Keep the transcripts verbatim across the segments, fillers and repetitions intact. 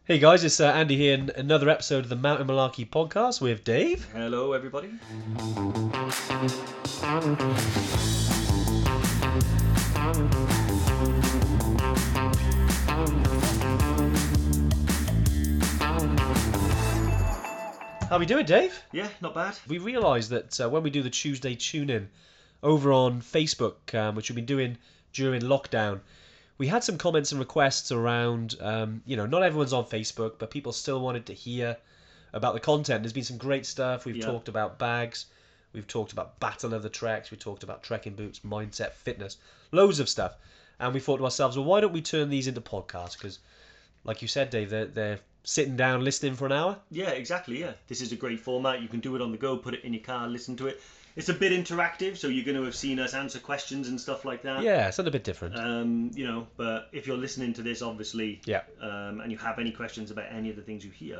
Hey guys, it's uh, Andy here in another episode of the Mountain Malarkey podcast with Dave. Hello, everybody. How we doing, Dave? Yeah, not bad. We realised that uh, when we do the Tuesday tune-in over on Facebook, um, which we've been doing during lockdown, we had some comments and requests around, um, you know, not everyone's on Facebook, but people still wanted to hear about the content. There's been some great stuff. We've Yeah. talked about bags. We've talked about Battle of the Treks. We talked about trekking boots, mindset, fitness, loads of stuff. And we thought to ourselves, well, why don't we turn these into podcasts? Because, like you said, Dave, they're, they're sitting down listening for an hour. Yeah, exactly, yeah. This is a great format. You can do it on the go, put it in your car, listen to it. It's a bit interactive, so you're going to have seen us answer questions and stuff like that. Yeah, it's a little bit different. Um, you know, but if you're listening to this, obviously, Yeah. um, and you have any questions about any of the things you hear,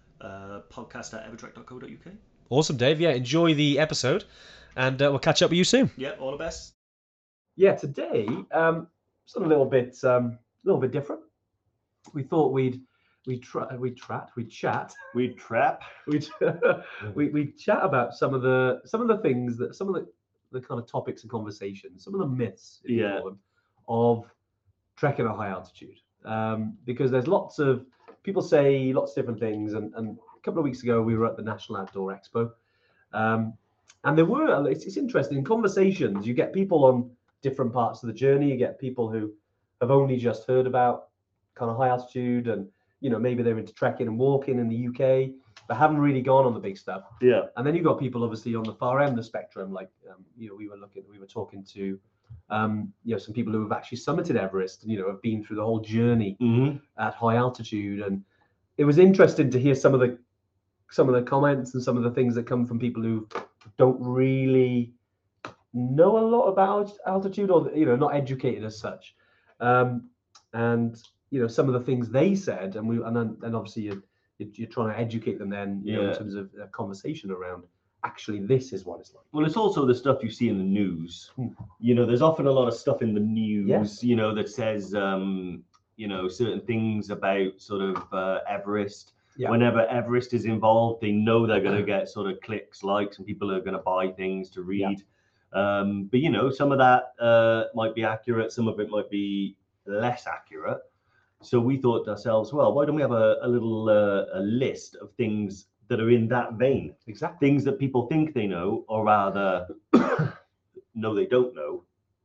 uh, podcast at evertrek dot co dot uk. Awesome, Dave. Yeah, enjoy the episode, and uh, we'll catch up with you soon. Yeah, all the best. Yeah, today um, something a little bit, um, a little bit different. We thought we'd we try we chat we chat We trap. we we we chat about some of the some of the things that some of the the kind of topics and conversations, some of the myths, if you Yeah. call them, of trekking at high altitude. Um, because there's lots of people say lots of different things, and, and a couple of weeks ago we were at the National Outdoor Expo, um, and there were it's, it's interesting in conversations. You get people on different parts of the journey. You get people who have only just heard about kind of high altitude, and you know maybe they're into trekking and walking in the U K, but haven't really gone on the big stuff. Yeah. And then you've got people obviously on the far end of the spectrum, like um, you know we were looking, we were talking to um, you know some people who have actually summited Everest, and you know have been through the whole journey Mm-hmm. at high altitude, and it was interesting to hear some of the some of the comments and some of the things that come from people who don't really know a lot about altitude, or you know not educated as such, um, and you know some of the things they said, and we and then and obviously you're, you're trying to educate them then you know Yeah. in terms of a conversation around actually this is what it's like. Well, it's also the stuff you see in the news. Hmm. You know, there's often a lot of stuff in the news, Yes. you know, that says, um, you know, certain things about sort of uh, Everest. Yeah. Whenever Everest is involved, they know they're going to get sort of clicks, likes, and people are going to buy things to read. Um, but, you know, some of that uh, might be accurate. Some of it might be less accurate. So we thought to ourselves, well, why don't we have a, a little uh, a list of things that are in that vein? Exactly. Things that people think they know, or rather, no, they don't know.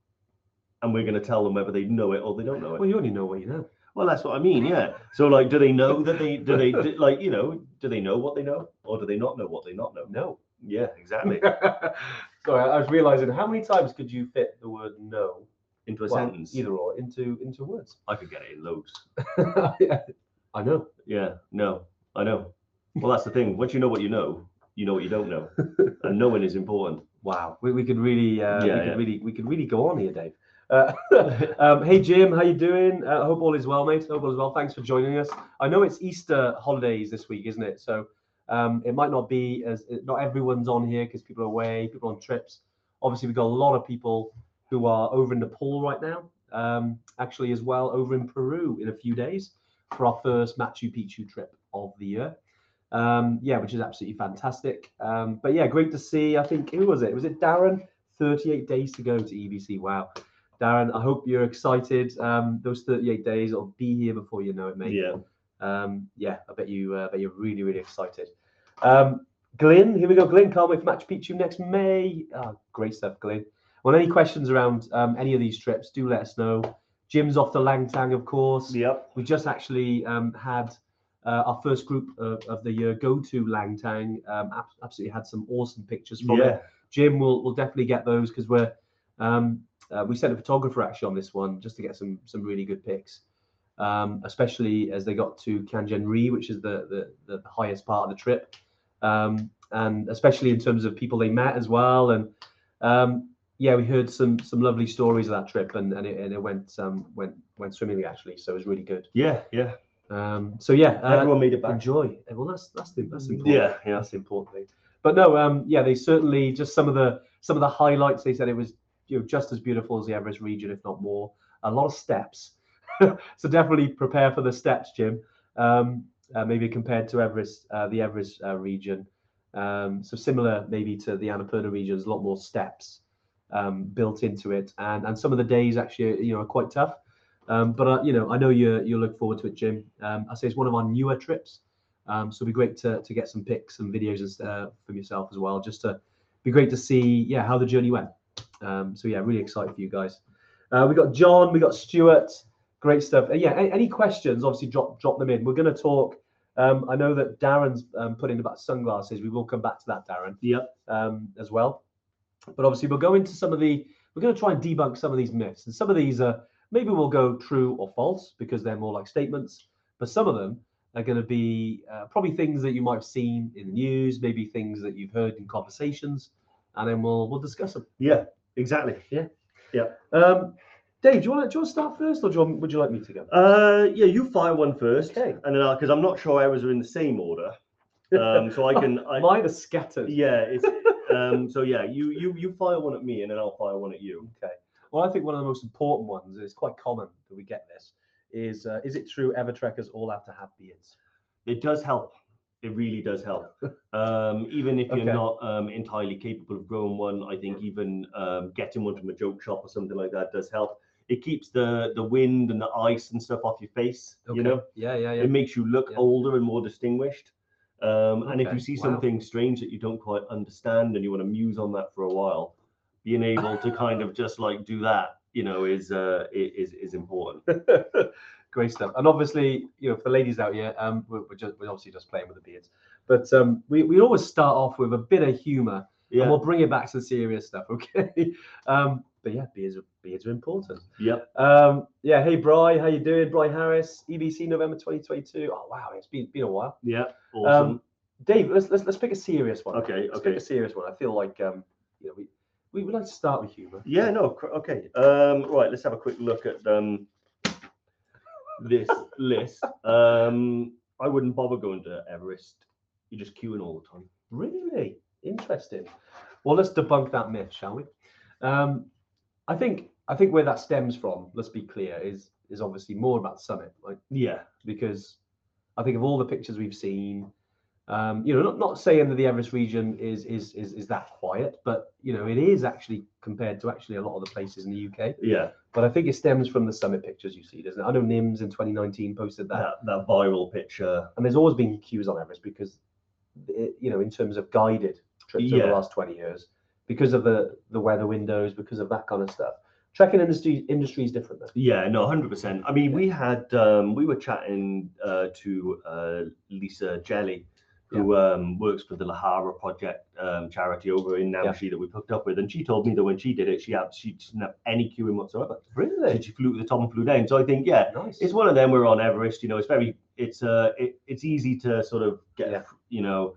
And we're going to tell them whether they know it or they don't know it. Well, you only know what you know. Well, that's what I mean, yeah. So, like, do they know that they, do they, do, like, you know, do they know what they know? Or do they not know what they not know? No. Yeah, exactly. Sorry, I was realizing how many times could you fit the word no, Into a well, sentence. either or, into into words? I could get it in loads. Yeah, I know. Yeah, no, I know. Well, that's the thing. Once you know what you know, you know what you don't know. And knowing is important. Wow, we, we could really, uh, Yeah, we could yeah. really, we could really go on here, Dave. Uh, um, hey Jim, how you doing? Uh, I hope all is well, mate. Hope all is well. Thanks for joining us. I know it's Easter holidays this week, isn't it? So um, it might not be as not everyone's on here because people are away, people on trips. Obviously, we've got a lot of people who are over in Nepal right now. Um, actually, as well, over in Peru in a few days for our first Machu Picchu trip of the year. Um, yeah, which is absolutely fantastic. Um, but yeah, great to see. I think who was it? Was it Darren? thirty-eight days to go to E B C. Wow, Darren, I hope you're excited. Um, those thirty-eight days will be here before you know it, mate. Yeah. Um, yeah, I bet you. Uh, bet you're really, really excited. Um, Glyn, here we go. Glyn, can't wait for Machu Picchu next May. Oh, great stuff, Glyn. Well, any questions around um, any of these trips? Do let us know. Jim's off to Langtang, of course. Yep. We just actually um, had uh, our first group of, of the year go to Langtang. Um, ab- absolutely had some awesome pictures from Yeah. it. Jim will will definitely get those because we're um, uh, we sent a photographer actually on this one just to get some some really good pics, um, especially as they got to Kangenri, which is the, the the highest part of the trip, um, and especially in terms of people they met as well. And um, yeah, we heard some some lovely stories of that trip, and and it, and it went um, went went swimmingly actually, so it was really good. Yeah, yeah. Um, so yeah, uh, Everyone made it back. enjoy. Well, that's that's the that's the important. Yeah, yeah. That's the important thing. But no, um, yeah, they certainly just some of the some of the highlights. They said it was you know just as beautiful as the Everest region, if not more. A lot of steps, so definitely prepare for the steps, Jim. um, uh, maybe compared to Everest, uh, the Everest uh, region. Um, so similar maybe to the Annapurna region, there's a lot more steps um, built into it, and and some of the days actually, you know, are quite tough. Um, but uh, you know, I know you you look forward to it, Jim. Um, I say it's one of our newer trips, um, so it'd be great to to get some pics and videos uh, from yourself as well, just to be great to see, yeah, how the journey went. Um, so yeah, really excited for you guys. Uh, we got John, we got Stuart, great stuff. Uh, yeah, any, any questions? Obviously, drop drop them in. We're going to talk. Um, I know that Darren's um, put in about sunglasses. We will come back to that, Darren. Yep. Um, as well. But obviously, we'll go into some of the. We're going to try and debunk some of these myths, and some of these are maybe we'll go true or false because they're more like statements. But some of them are going to be uh, probably things that you might have seen in the news, maybe things that you've heard in conversations, and then we'll we'll discuss them. Yeah, exactly. Yeah. Yeah. Um, Dave, do you want to do you want to start first, or do you want, would you like me to go? Uh, yeah, you fire one first, Okay. and then because I'm not sure ours are in the same order, um, so I can. I, Mine are scattered. yeah, it's um. So yeah, you you you fire one at me, and then I'll fire one at you. Okay. Well, I think one of the most important ones, and it's quite common that we get this, is uh, is it true Evertrekkers all have to have beards? It does help. It really does help. Um, even if you're Okay. not um, entirely capable of growing one, I think even um, getting one from a joke shop or something like that does help. It keeps the the wind and the ice and stuff off your face. Okay. You know, Yeah, yeah, yeah. it makes you look Yeah. older and more distinguished. Um, and if Okay, you see wow. something strange that you don't quite understand and you want to muse on that for a while, being able to kind of just like do that, you know, is uh, is is important. Great stuff. And obviously, you know, for the ladies out here, um, we're, we're, just, we're obviously just playing with the beards. But um, we, we always start off with a bit of humour, and Yeah. we'll bring it back to the serious stuff, okay? Um, but yeah, beards are, beards are important. Yep. Um, yeah, hey, Bri, how you doing? Bri Harris, E B C November twenty twenty-two. Oh, wow, it's been, been a while. Yeah. Awesome. Um, Dave, let's, let's let's pick a serious one. Okay, Let's okay. pick a serious one. I feel like, um, you know, we, we would like to start with humour. Yeah, no, cr- okay. Um, right, let's have a quick look at um, this list. Um, I wouldn't bother going to Everest. You're just queuing all the time. Really interesting. Well, let's debunk that myth, shall we? Um, I think I think where that stems from, let's be clear, is is obviously more about the summit, right? Yeah, Because I think of all the pictures we've seen, um, you know, not, not saying that the Everest region is is is is that quiet, but you know, it is actually compared to actually a lot of the places in the U K. yeah. But I think it stems from the summit pictures you see, doesn't it? I know Nims in twenty nineteen posted that. That that viral picture. And there's always been queues on Everest because, it, you know, in terms of guided trips over Yeah. the last twenty years, because of the the weather windows, because of that kind of stuff. Trekking industry industry is different though. Yeah, no, one hundred percent. I mean, we had um, we were chatting uh, to uh, Lisa Jelly, who um, works for the Lahara Project um, charity over in Namche that we hooked up with, and she told me that when she did it, she had she didn't have any queuing whatsoever. Really? So she flew to the top and flew down. So I think, yeah, Nice. it's one of them. We're on Everest. You know, it's very, it's uh, it, it's easy to sort of get, Yeah. you know,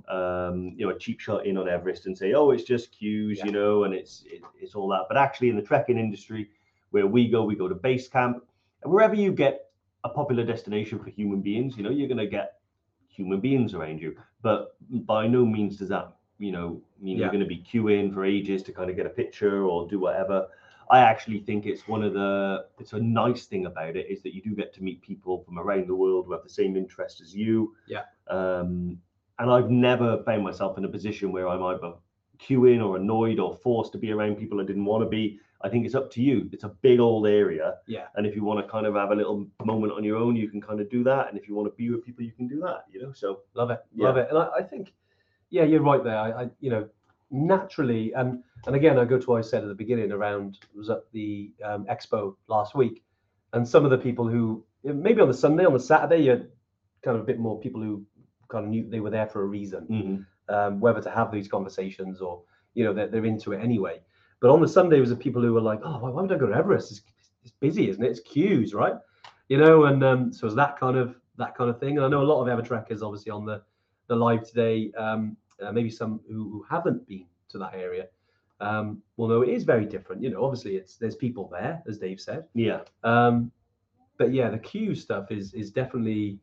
um, you know, a cheap shot in on Everest and say, oh, it's just queues, Yeah. you know, and it's it, it's all that. But actually, in the trekking industry, where we go, we go to base camp, and wherever you get a popular destination for human beings, you know, you're gonna get human beings around you. But by no means does that, you know, mean Yeah. you're going to be queuing for ages to kind of get a picture or do whatever. I actually think it's one of the, it's a nice thing about it is that you do get to meet people from around the world who have the same interest as you. Yeah. Um, and I've never found myself in a position where I'm either queuing or annoyed or forced to be around people I didn't want to be. I think it's up to you. It's a big old area. Yeah. And if you want to kind of have a little moment on your own, you can kind of do that. And if you want to be with people, you can do that, you know? So Love it. Yeah. Love it. And I, I think, yeah, you're right there. I, I you know, naturally, and and again, I go to what I said at the beginning around, was at the um, expo last week, and some of the people who, maybe on the Sunday, on the Saturday, you had kind of a bit more people who kind of knew they were there for a reason, mhm. um, whether to have these conversations or, you know, they're, they're into it anyway. But on the Sunday was the people who were like, oh, why, why would I go to Everest? It's, it's busy, isn't it? It's queues, right? You know, and um, so it's that kind of that kind of thing. And I know a lot of Evertrekkers obviously on the the live today, um, uh, maybe some who, who haven't been to that area. Um, well, no, it is very different. You know, obviously it's there's people there, as Dave said. Yeah. Um, but yeah, the queue stuff is is definitely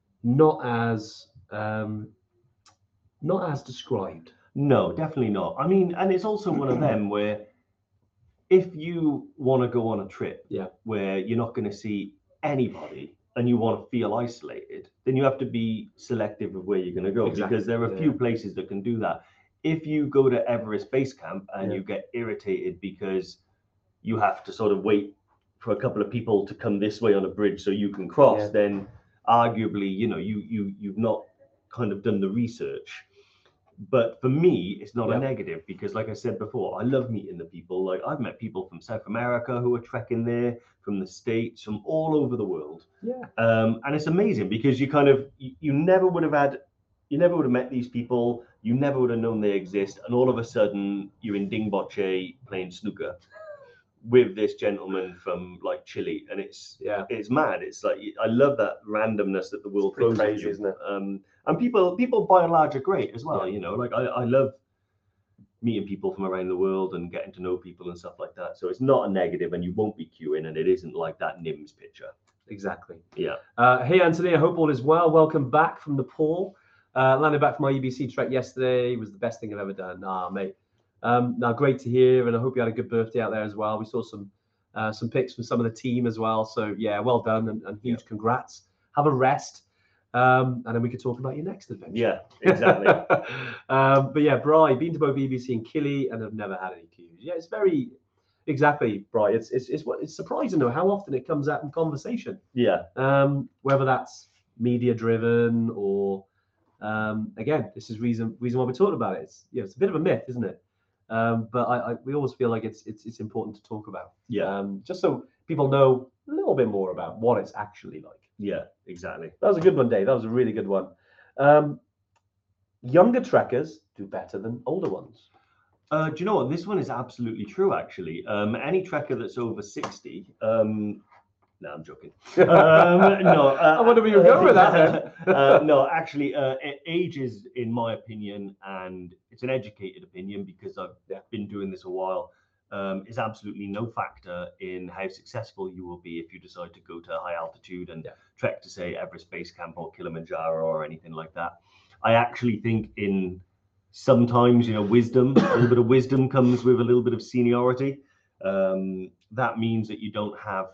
not as um, not as described. No, definitely not. I mean, and it's also one of them where if you want to go on a trip Yeah. where you're not going to see anybody, and you want to feel isolated, then you have to be selective of where you're going to go Exactly. because there are a Yeah. few places that can do that. If you go to Everest Base Camp and Yeah. you get irritated because you have to sort of wait for a couple of people to come this way on a bridge so you can cross, Yeah. then arguably, you know, you you you've not kind of done the research. But for me, it's not Yeah. a negative because, like I said before, I love meeting the people. Like I've met people from South America who are trekking there, from the States, from all over the world. Yeah. Um, and it's amazing because you kind of you, you never would have had, you never would have met these people. You never would have known they exist, and all of a sudden you're in Dingboche playing snooker with this gentleman from like Chile, and it's Yeah. it's mad. It's like I love that randomness that the world pretty throws at crazy, you. isn't it? Um, and people people by and large are great as well. Yeah. You know, like I, I love meeting people from around the world and getting to know people and stuff like that. So it's not a negative, and you won't be queuing, and it isn't like that N I M S picture. Exactly. Yeah. Uh, hey, Anthony, I hope all is well. Welcome back from Nepal. Uh, landed back from my E B C trek yesterday. It was the best thing I've ever done. Ah, mate. Um, now, great to hear, and I hope you had a good birthday out there as well. We saw some uh, some pics from some of the team as well. So, yeah, well done, and, and huge Yeah. congrats. Have a rest, um, and then we could talk about your next adventure. Yeah, exactly. um, but yeah, Bri, been to both E B C and Kili, and have never had any queues. Yeah, it's very exactly, Bri. It's it's it's what it's surprising though how often it comes out in conversation. Yeah. Um, whether that's media driven or um, again, this is reason reason why we're talking about it. It's you know, it's a bit of a myth, isn't it? Um, but I, I we always feel like it's it's it's important to talk about. Yeah. Um, just so people know a little bit more about what it's actually like. Yeah, exactly. That was a good one, Dave. That was a really good one. Um, younger trekkers do better than older ones. Uh, do you know what? This one is absolutely true, actually. Um, any trekker that's over sixty, um, no, I'm joking. Um, no, uh, I wonder where you're going with that then. uh, no, actually, uh, age is, in my opinion, and it's an educated opinion because I've Yeah. been doing this a while, um, is absolutely no factor in how successful you will be if you decide to go to high altitude and Yeah. trek to, say, Everest Base Camp or Kilimanjaro or anything like that. I actually think in sometimes, you know, wisdom, a little bit of wisdom comes with a little bit of seniority. Um, that means that you don't have,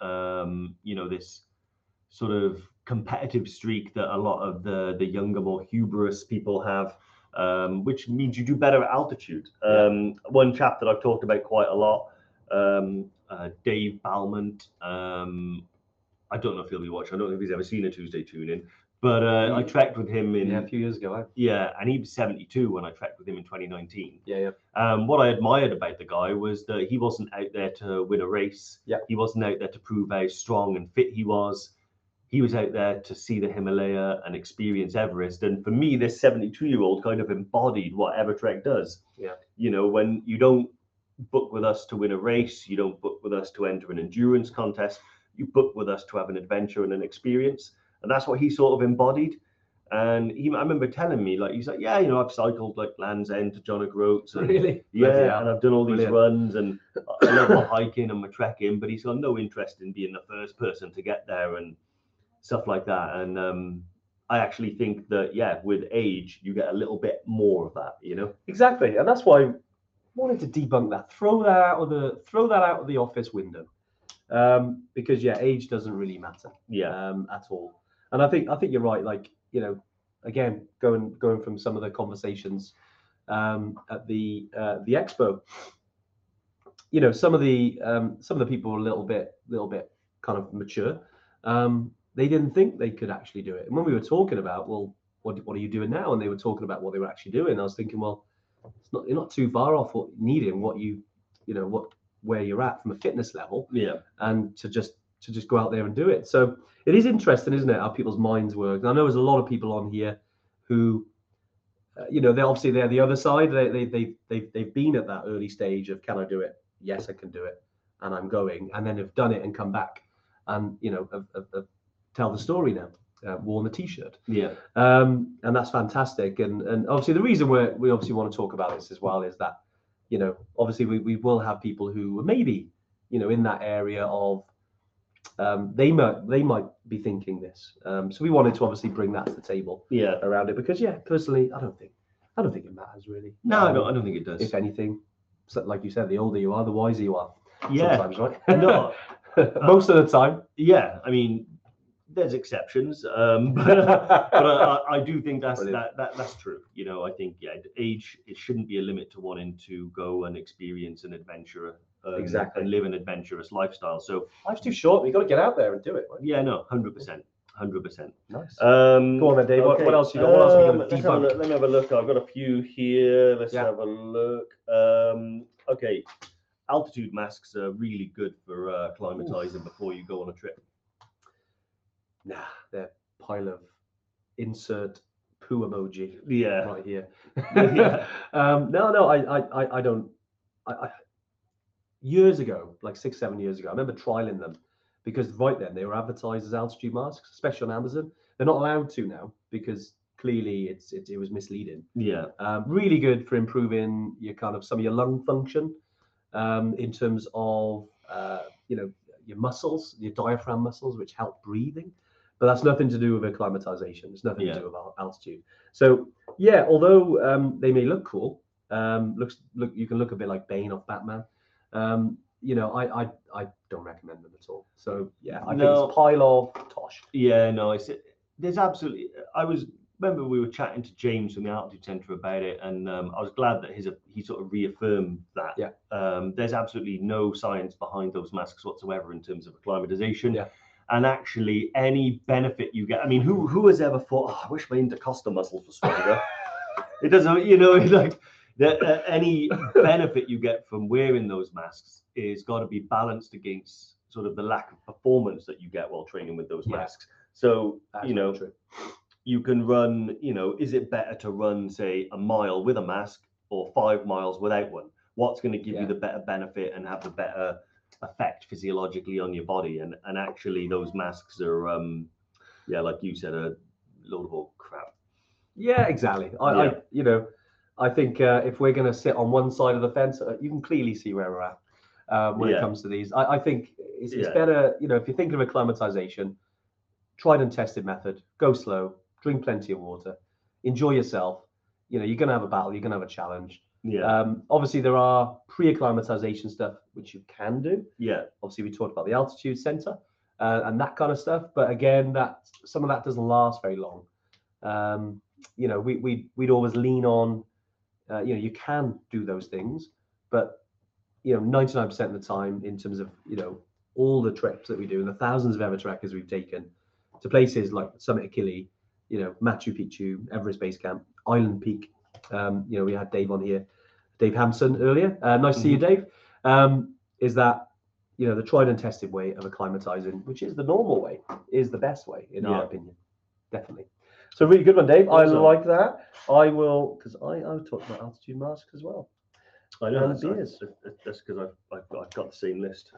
um, you know, this sort of competitive streak that a lot of the, the younger, more hubris people have, um, which means you do better at altitude. Um, one chap that I've talked about quite a lot, um, uh, Dave Balmont, um, I don't know if he'll be watching. I don't know if he's ever seen a Tuesday Tune-In, but uh, I trekked with him in Yeah, a few years ago. Eh? yeah, and he was seventy-two when I trekked with him in twenty nineteen. Yeah, yeah. Um, what I admired about the guy was that he wasn't out there to win a race. Yeah. He wasn't out there to prove how strong and fit he was. He was out there to see the Himalaya and experience Everest. And for me, this seventy-two-year-old kind of embodied what Evertrek does. Yeah. You know, when you don't book with us to win a race, you don't book with us to enter an endurance contest, you book with us to have an adventure and an experience. And that's what he sort of embodied. And he, I remember telling me, like, he's like, yeah, you know, I've cycled like Land's End to John O'Groats. And, Really? yeah, Bloody hell. and I've done all these Brilliant. runs, and I love my hiking and my trekking, but he's got no interest in being the first person to get there and stuff like that. And um, I actually think that, yeah, with age, you get a little bit more of that, you know? Exactly, and that's why I wanted to debunk that. Throw that out of the throw that out of the office window, um, because yeah, age doesn't really matter Yeah, um, at all. And I think I think you're right. Like you know, again, going going from some of the conversations um, at the uh, the expo, you know, some of the um, some of the people were a little bit little bit kind of mature. Um, they didn't think they could actually do it. And when we were talking about, well, what what are you doing now? And they were talking about what they were actually doing. I was thinking, well, it's not you're not too far off what needing what you you know what where you're at from a fitness level, yeah, and to just to just go out there and do it. So it is interesting, isn't it, how people's minds work? And I know there's a lot of people on here who, uh, you know, they're obviously they're the other side. They they they they've they've been at that early stage of can I do it? Yes, I can do it, and I'm going, and then have done it and come back, and you know, have, have, have tell the story now, uh, worn the t-shirt. yeah, Um, and that's fantastic. And and obviously the reason we we obviously want to talk about this as well is that, you know, obviously we, we will have people who are maybe, you know, in that area of, um, they might they might be thinking this. Um, so we wanted to obviously bring that to the table yeah. around it because yeah, personally, I don't think I don't think it matters really. No, I Um, don't, I don't think it does. If anything, so like you said, the older you are, the wiser you are. Yeah, Sometimes, right? no, Most of the time. yeah. I mean, there's exceptions, um, but, but I, I do think that's that, that that's true. You know, I think yeah, age it shouldn't be a limit to wanting to go and experience an adventure, um, Exactly. and live an adventurous lifestyle. So life's too short. You got to get out there and do it. Right? yeah, no, hundred percent, hundred percent. Nice. Um, Go on then, Dave. What, okay. what else you got? What else are we Um, going to let's have a debunk? look. Let me have a look. I've got a few here. Let's Yeah. have a look. Um, okay, altitude masks are really good for uh, acclimatizing before you go on a trip. Nah, they're a pile of insert poo emoji Yeah. right here. Yeah. um, no, no, I, I, I, I don't. I, I, years ago, like six, seven years ago, I remember trialing them because right then they were advertised as altitude masks, especially on Amazon. They're not allowed to now because clearly it's it, it was misleading. Yeah. Um, really good for improving your kind of some of your lung function um, in terms of uh, you know your muscles, your diaphragm muscles, which help breathing. But that's nothing to do with acclimatization. It's nothing Yeah. to do with al- altitude. So yeah, although um, they may look cool, um, looks look you can look a bit like Bane off Batman. Um, you know, I, I I don't recommend them at all. So yeah, I No. think it's a pile of tosh. Yeah, no, it's there's absolutely. I was remember we were chatting to James from the Altitude Centre about it, and um, I was glad that his he sort of reaffirmed that. Yeah. Um, there's absolutely no science behind those masks whatsoever in terms of acclimatization. Yeah. And actually, any benefit you get. I mean, who who has ever thought, oh, I wish my intercostal muscles were stronger? It doesn't, you know, like that. Uh, any benefit you get from wearing those masks is got to be balanced against sort of the lack of performance that you get while training with those Yeah. masks. So, That's you know, very true. you can run, you know, is it better to run, say, a mile with a mask or five miles without one? What's going to give Yeah. you the better benefit and have the better effect physiologically on your body? And and actually, those masks are, um, yeah, like you said, a load of old crap. Yeah, exactly. I, Yeah. I you know, I think uh, if we're going to sit on one side of the fence, uh, you can clearly see where we're at um, when Yeah. it comes to these. I, I think it's, it's Yeah. better, you know, if you're thinking of acclimatization, tried and tested method, go slow, drink plenty of water, enjoy yourself. You know, you're going to have a battle, you're going to have a challenge. Yeah, Um, obviously, there are pre-acclimatization stuff which you can do. yeah, Obviously, we talked about the altitude center uh, and that kind of stuff. But again, that some of that doesn't last very long. Um, you know, we we we'd always lean on. Uh, you know, you can do those things, but you know, ninety-nine percent of the time, in terms of you know all the trips that we do and the thousands of Evertrekkers we've taken to places like Summit Achille, you know, Machu Picchu, Everest Base Camp, Island Peak. Um, you know, we had Dave on here, Dave Hampson earlier. Uh, nice to see you, Dave. Um, is that you know the tried and tested way of acclimatizing, which is the normal way, is the best way in Yeah. our opinion, definitely. So really good one, Dave. Awesome. I like that. I will because I I talked about altitude masks as well. I know. And That's, beers. that's, that's because I've, I've, got, I've got the same list.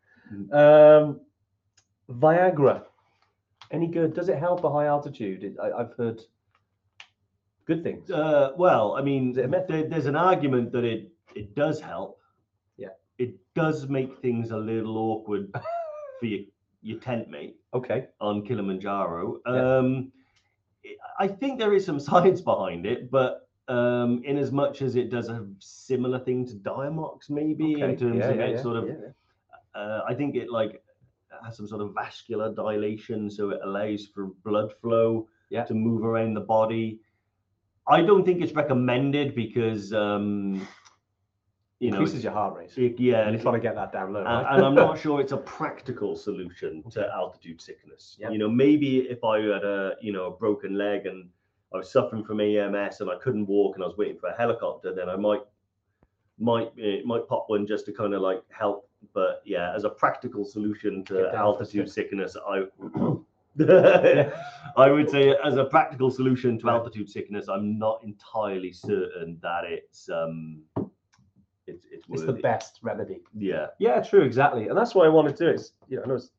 Um, Viagra, any good? Does it help a high altitude? It, I, I've heard good things. Uh, well, I mean, Is it a myth? there, there's an argument that it it does help. Yeah. It does make things a little awkward for your, your tent mate Okay. on Kilimanjaro. Yeah. Um, I think there is some science behind it, but um, in as much as it does a similar thing to Diamox, maybe Okay. in terms yeah, of yeah, it yeah, sort of, yeah, yeah. uh, I think it like has some sort of vascular dilation, so it allows for blood flow Yeah. to move around the body. I don't think it's recommended because um, you know, Increases your heart rate. it, yeah, And and, you're trying to get that down low, and, right? and I'm not sure it's a practical solution to Okay. altitude sickness. Yeah. You know, maybe if I had a you know a broken leg and I was suffering from A M S and I couldn't walk and I was waiting for a helicopter, then I might might it might pop one just to kind of like help. But yeah, as a practical solution to Get down for a altitude trip. sickness, I Yeah. I would say as a practical solution to Yeah. altitude sickness, I'm not entirely certain that it's um it's it's, It's the worthy. best remedy. Yeah, Yeah, true, exactly. And that's why I wanted to do it. It's, you know, I know it's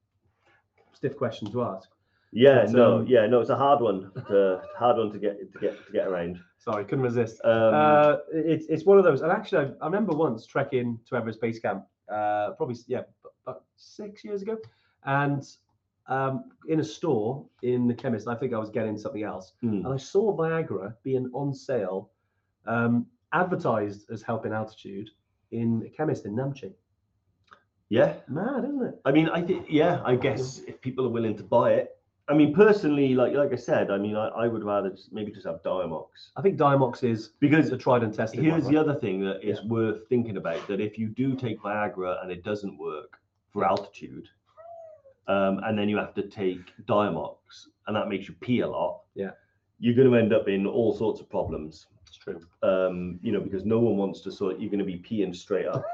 a stiff question to ask. yeah, But, no, um, yeah, no, it's a hard one, to, hard one to get to get to get around. Sorry, couldn't resist. Um, uh, it's it's one of those. And actually, I, I remember once trekking to Everest Base Camp, uh, probably yeah, about six years ago, and um, in a store in the chemist, I think I was getting something else, hmm. and I saw Viagra being on sale, um, advertised as helping altitude in a chemist in Namche. Yeah. Mad, isn't it? I mean, I think, yeah, I guess if people are willing to buy it. I mean, personally, like like I said, I mean, I, I would rather just, maybe just have Diamox. I think Diamox is Because the tried and tested here's one, the right? other thing that is Yeah. worth thinking about, that if you do take Viagra and it doesn't work for Yeah. altitude, um, and then you have to take Diamox, and that makes you pee a lot, Yeah. you're going to end up in all sorts of problems. It's true. Um, you know, because no one wants to sort of, you're going to be peeing straight up.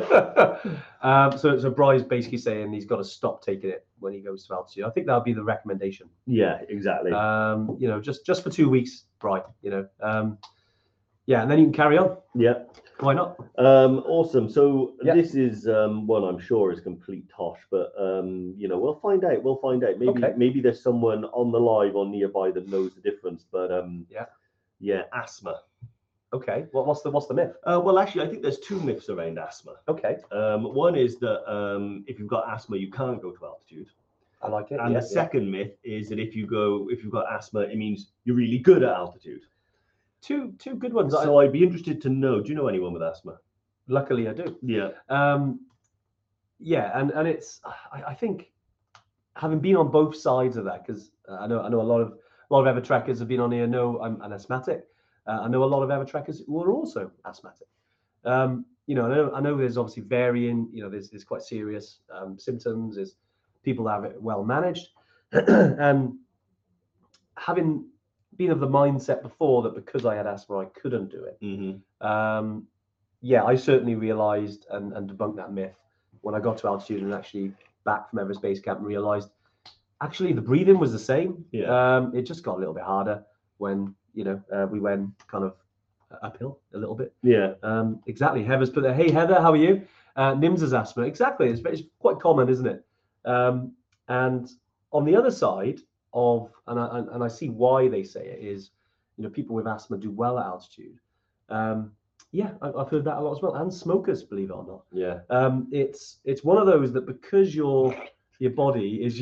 um, so, so Bry's basically saying he's got to stop taking it when he goes to altitude. I think that would be the recommendation. Yeah, exactly. Um, you know, just just for two weeks, Bry. You know, um, yeah, and then you can carry on. Yeah. Why not? Um, awesome. So Yeah. this is um, one I'm sure is complete tosh, but um, you know, we'll find out. We'll find out. Maybe Okay. maybe there's someone on the live or nearby that knows the difference. But um, Yeah. yeah, asthma. Okay. What, what's the what's the myth? Uh, well, actually, I think there's two myths around asthma. Okay. Um, one is that um, if you've got asthma, you can't go to altitude. I like it. And yeah, the second myth is that if you go, if you've got asthma, it means you're really good at altitude. Two two good ones. So I, I'd be interested to know. Do you know anyone with asthma? luckily, I do. Yeah. Um, yeah, and and it's I, I think having been on both sides of that, because uh, I know I know a lot of a lot of Ever trackers have been on here. Know I'm an asthmatic. Uh, I know a lot of Ever trackers who are also asthmatic. Um, you know, I know I know there's obviously varying. You know, there's there's quite serious um, symptoms. There's people that have it well managed, and having been of the mindset before that because I had asthma I couldn't do it. Mm-hmm. Um, yeah, I certainly realised and, and debunked that myth when I got to altitude and actually back from Everest Base Camp and realised actually the breathing was the same. Yeah. Um, it just got a little bit harder when you know uh, we went kind of uphill a little bit. Yeah. Um, exactly. Heather's put there. Hey Heather, how are you? Uh, Nims has asthma. Exactly. It's, it's quite common, isn't it? Um, and on the other side of, and I, and I see why they say it is, you know, people with asthma do well at altitude. Um, yeah, I, I've heard that a lot as well, and smokers, believe it or not. Yeah. Um, it's it's one of those that because your your body is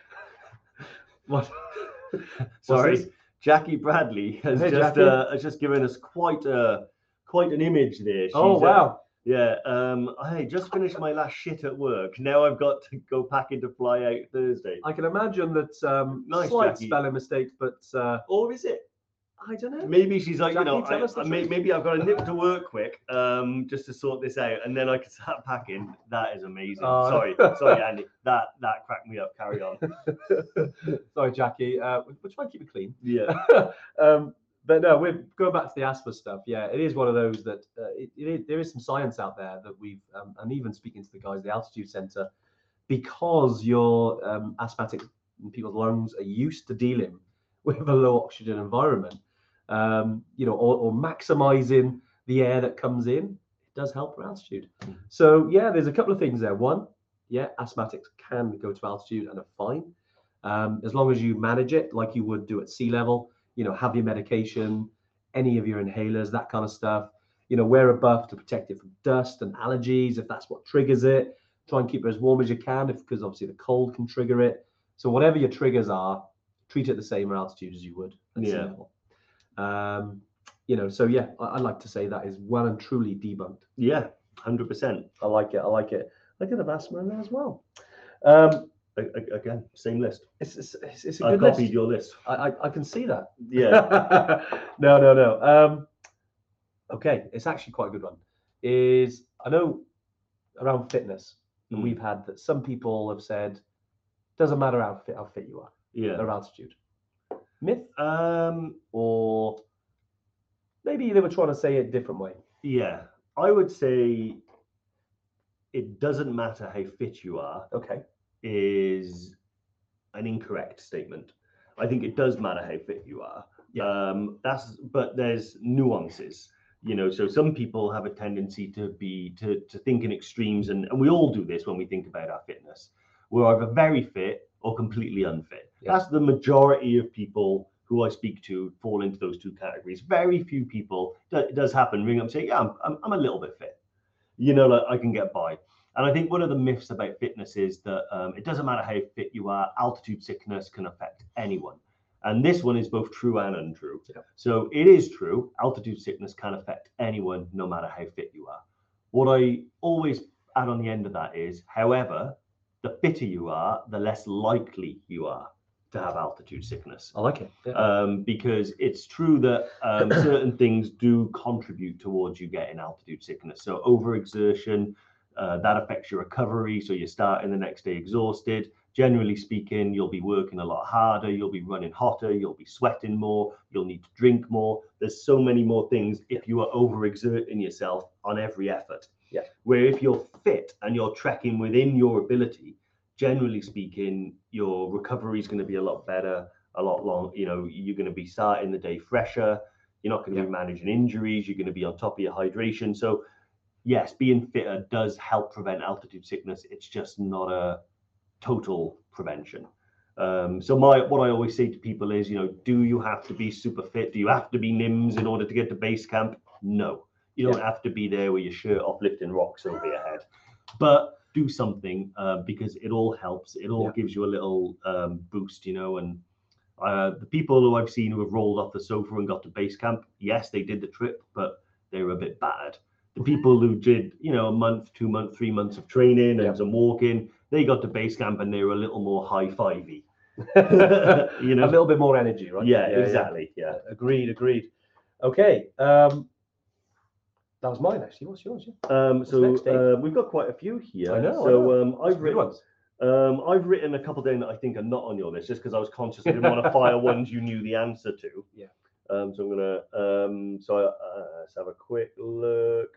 what? Sorry, this? Jackie Bradley has Hey, just Jackie. uh, has just given us quite a quite an image there. She's, Oh uh, wow! yeah. Um, I just finished my last shit at work. Now I've got to go packing to fly out Thursday. I can imagine that um, Nice, slight Jackie. spelling mistakes, but uh, Or is it? I don't know. Maybe she's like, Jackie, you know, tell I, us the I may, truth. maybe I've got to nip to work quick, um, just to sort this out, and then I can start packing. That is amazing. Oh, sorry, no. sorry, Andy. That that cracked me up. Carry on. Sorry, Jackie. Uh, we'll try and keep it clean. Yeah. um, but no, we're going back to the asthma stuff. Yeah, it is one of those that uh, it, it is, there is some science out there that we've, um, and even speaking to the guys at the Altitude Center, because your um, asthmatic people's lungs are used to dealing with a low oxygen environment, um, you know, or, or maximizing the air that comes in, it does help for altitude. Mm. So yeah, there's a couple of things there. One, yeah, asthmatics can go to altitude and are fine. Um, as long as you manage it like you would do at sea level, you know, have your medication, any of your inhalers, that kind of stuff, you know, wear a buff to protect it from dust and allergies if that's what triggers it. Try and keep it as warm as you can, if because obviously the cold can trigger it. So whatever your triggers are, treat it the same at altitude as you would at sea Yeah. level. Um, you know, so yeah, I, I'd like to say that is well and truly debunked. Yeah, one hundred percent. I like it. I like it. I could have asthma in there as well. Um, Again, same list. it's, it's, it's, it's a I've good copied list. your list. I, I, I can see that. Yeah. no, no, no. Um, okay, it's actually quite a good one. Is I know around fitness, Mm. we've had that some people have said doesn't matter how fit how fit you are Yeah. at altitude. Myth, Um. or maybe they were trying to say it a different way. Yeah. I would say it doesn't matter how fit you are Okay. is an incorrect statement. I think it does matter how fit you are. Yeah. Um, that's but there's nuances, you know. So some people have a tendency to be to to think in extremes, and, and we all do this when we think about our fitness. We're either very fit or completely unfit. Yeah. That's the majority of people who I speak to fall into those two categories. Very few people, it does happen, ring up and say, yeah, I'm, I'm, I'm a little bit fit. You know, like I can get by. And I think one of the myths about fitness is that um, it doesn't matter how fit you are, altitude sickness can affect anyone. And this one is both true and untrue. Yeah. So it is true, altitude sickness can affect anyone, no matter how fit you are. What I always add on the end of that is, however, the fitter you are, the less likely you are to have altitude sickness. I like it. Yeah. Um, because it's true that um, certain things do contribute towards you getting altitude sickness. So overexertion, uh, that affects your recovery. So you're starting the next day exhausted. Generally speaking, you'll be working a lot harder, you'll be running hotter, you'll be sweating more, you'll need to drink more. There's so many more things if you are overexerting yourself on every effort. Yeah. Where if you're fit and you're trekking within your ability, generally speaking, your recovery is going to be a lot better, a lot long. You know, you're going to be starting the day fresher. You're not going to Yeah. be managing injuries. You're going to be on top of your hydration. So yes, being fitter does help prevent altitude sickness. It's just not a total prevention. Um, so my what I always say to people is, you know, do you have to be super fit? Do you have to be N I M S in order to get to base camp? No, you don't Yeah. have to be there with your shirt off lifting rocks over your head, but do something uh, because it all helps. It all Yeah. gives you a little um, boost, you know. And uh, the people who I've seen who have rolled off the sofa and got to base camp, yes, they did the trip, but they were a bit battered. The people who did, you know, a month, two months, three months of training and Yeah. some walking, they got to base camp and they were a little more high-fivey. you know? a little bit more energy, right? Yeah, exactly. Yeah. Agreed, agreed. Okay. Um, that was mine actually. What's yours? Yeah? Um, so next, Dave? uh, we've got quite a few here. I know, I So know. um, That's I've good written ones. um, I've written a couple down that I think are not on your list, just because I was conscious I didn't want to fire ones you knew the answer to. Yeah. Um, so I'm gonna. Um, so uh, let's have a quick look.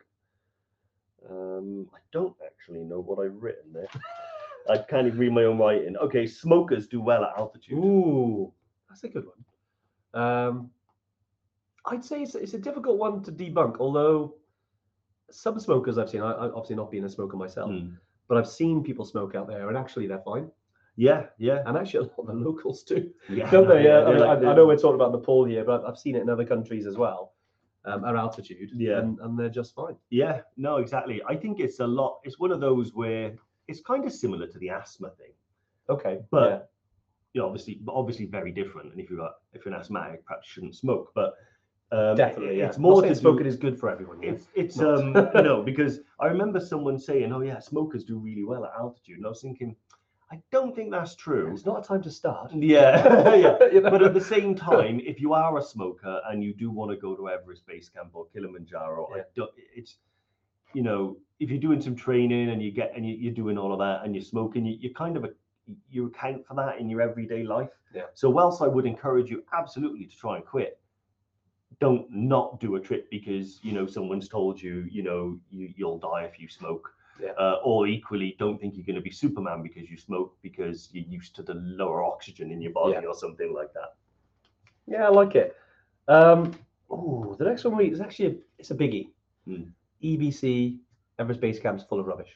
Um, I don't actually know what I've written there. I can't even read my own writing. Okay, smokers do well at altitude. Ooh, that's a good one. Um, I'd say it's, it's a difficult one to debunk, although some smokers I've seen, I, I obviously not being a smoker myself, Hmm. but I've seen people smoke out there and actually they're fine. Yeah, yeah, And actually a lot of the locals do, yeah. don't no, they? yeah, Uh, I, they're mean, like I, the- I know we're talking about Nepal here, but I've seen it in other countries as well, um, at altitude, Yeah. and, and they're just fine. Yeah, no, exactly. I think it's a lot. It's one of those where it's kind of similar to the asthma thing, Okay, but yeah. you know, obviously, but obviously very different. And if you've got if you're an asthmatic, perhaps you shouldn't smoke. But um, Definitely, it- yeah. it's Not more saying to smoking do. is good for everyone. Yeah. It's it's Not. um no, because I remember someone saying, "Oh yeah, smokers do really well at altitude," and I was thinking, I don't think that's true. It's not a time to start. Yeah, yeah. You know? But at the same time, if you are a smoker and you do want to go to Everest Base Camp or Kilimanjaro, I Yeah. don't, it's, you know, if you're doing some training and you get and you, you're doing all of that and you're smoking, you, you kind of a, you account for that in your everyday life. Yeah. So whilst I would encourage you absolutely to try and quit, don't not do a trip because you know someone's told you you know you you'll die if you smoke. Yeah. Uh, or equally, don't think you're going to be Superman because you smoke because you're used to the lower oxygen in your body Yeah. or something like that. Yeah, I like it. Um, oh, the next one we is actually a, it's a biggie. Hmm. E B C Everest Base Camp's full of rubbish.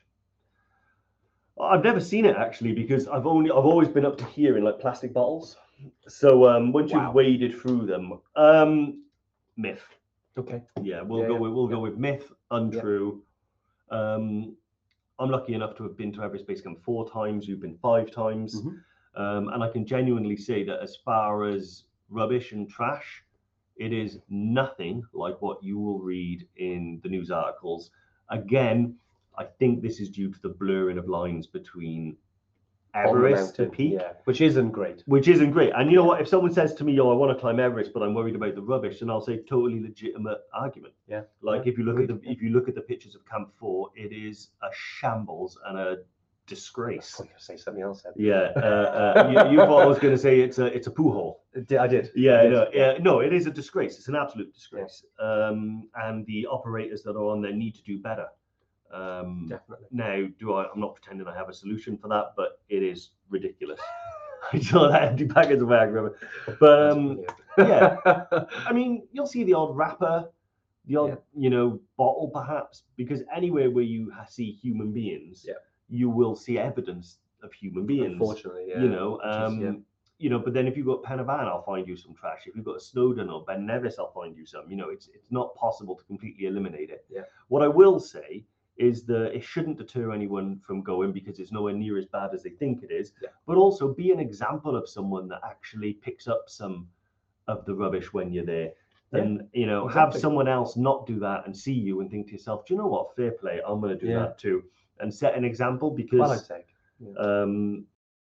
I've never seen it actually because I've only I've always been up to here in like plastic bottles. So um, once Wow. you've waded through them, um, myth. Okay. Yeah, we'll Yeah, go yeah, with we'll yeah. go with myth, untrue. Um, I'm lucky enough to have been to Everest Base Camp four times. You've been five times, Mhm. um, and I can genuinely say that as far as rubbish and trash, it is nothing like what you will read in the news articles. Again, I think this is due to the blurring of lines between On the Everest, the mountain, peak, yeah, which isn't great. which isn't great. And you know what? If someone says to me, "Yo, I want to climb Everest, but I'm worried about the rubbish," then I'll say, "Totally legitimate argument." Yeah. Like yeah, if you look at agreed, the yeah. if you look at the pictures of Camp Four, it is a shambles and a I disgrace. thought you were going to say something else. Then. Yeah, uh, uh, you, you thought I was going to say it's a it's a poo hole. I did. I did. Yeah, I did, no, yeah, no, it is a disgrace. It's an absolute disgrace. Yeah. Um, and the operators that are on there need to do better. Um, Definitely. now, do I? I'm not pretending I have a solution for that, but it is ridiculous. I saw that empty packets of bag rubber. But um, yeah. I mean, you'll see the odd wrapper, the odd, Yeah. you know, bottle perhaps, because anywhere where you ha- see human beings, Yeah. you will see evidence of human beings. Unfortunately, yeah. You know, which is, um, yeah. you know, but then if you've got Penavan, I'll find you some trash. If you've got a Snowdon or Ben Nevis, I'll find you some. You know, it's it's not possible to completely eliminate it. Yeah. What I will say is that it shouldn't deter anyone from going because it's nowhere near as bad as they think it is. Yeah. But also be an example of someone that actually picks up some of the rubbish when you're there. Yeah, And you know, exactly. have someone else not do that and see you and think to yourself, do you know what? Fair play, I'm going to do Yeah. that too. and set an example, Well, I'd because say. Yeah. um,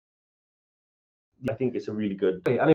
I think it's a really good. And it,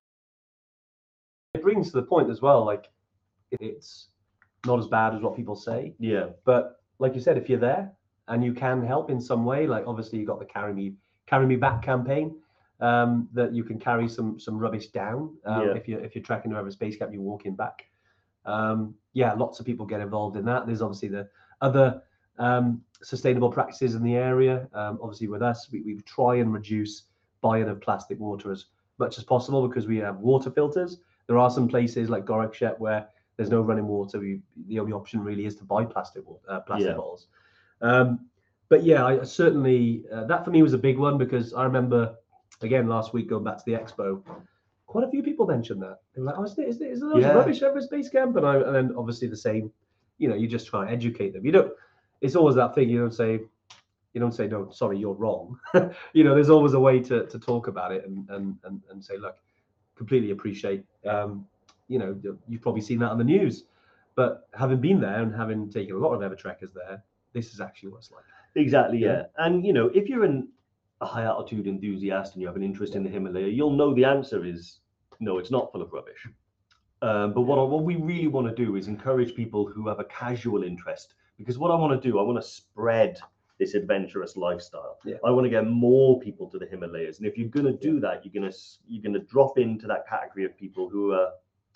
it brings to the point as well, like it's not as bad as what people say. Yeah, But like you said, if you're there and you can help in some way, like obviously you got the Carry Me Carry Me Back campaign, um, that you can carry some some rubbish down. Um, Yeah. if you're if you're trekking to Everest Base Camp, you're walking back. Um, yeah, lots of people get involved in that. There's obviously the other um, sustainable practices in the area. Um, obviously, with us, we, we try and reduce buying of plastic water as much as possible because we have water filters. There are some places like Gorakshep where there's no running water. We, the only option really is to buy plastic water, uh, plastic Yeah. bottles. Um, but yeah, I certainly uh, that for me was a big one because I remember again last week going back to the expo. Quite a few people mentioned that. They were like, "Oh, is there, is there, is there loads Yeah. of rubbish at Everest Base Camp?" And I, and then obviously the same. You know, you just try and educate them. You don't. It's always that thing. You don't say, you don't say, "No, sorry, you're wrong." You know, there's always a way to to talk about it and and and, and say, "Look, completely appreciate." Um, you know, you've probably seen that on the news, but having been there and having taken a lot of Evertrekkers there, this is actually what it's like. Exactly, yeah. Yeah. And you know, if you're an, a high altitude enthusiast and you have an interest in the Himalaya, you'll know the answer is no, it's not full of rubbish. Um, but what I, what we really want to do is encourage people who have a casual interest, because what I want to do, I want to spread this adventurous lifestyle. Yeah. I want to get more people to the Himalayas, and if you're going to do that, you're going to you're going to drop into that category of people who are,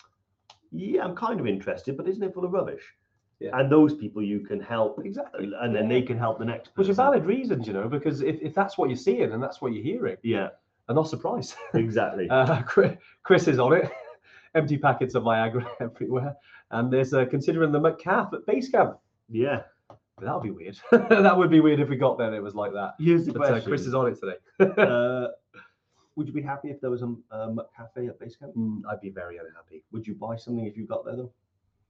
yeah, I'm kind of interested, but isn't it full of rubbish? Yeah. And those people you can help, Exactly. and then Yeah. they can help the next person. Which are valid reasons, you know, because if, if that's what you're seeing and that's what you're hearing, Yeah, I'm not surprised. exactly. uh, Chris, Chris is on it. Empty packets of Viagra everywhere. And there's uh, considering the McCaff at base camp. Yeah. That would be weird. That would be weird if we got there and it was like that. Here's the But uh, question. Chris is on it today. uh, would you be happy if there was a, a cafe at base camp? Mm, I'd be very unhappy Would you buy something if you got there though?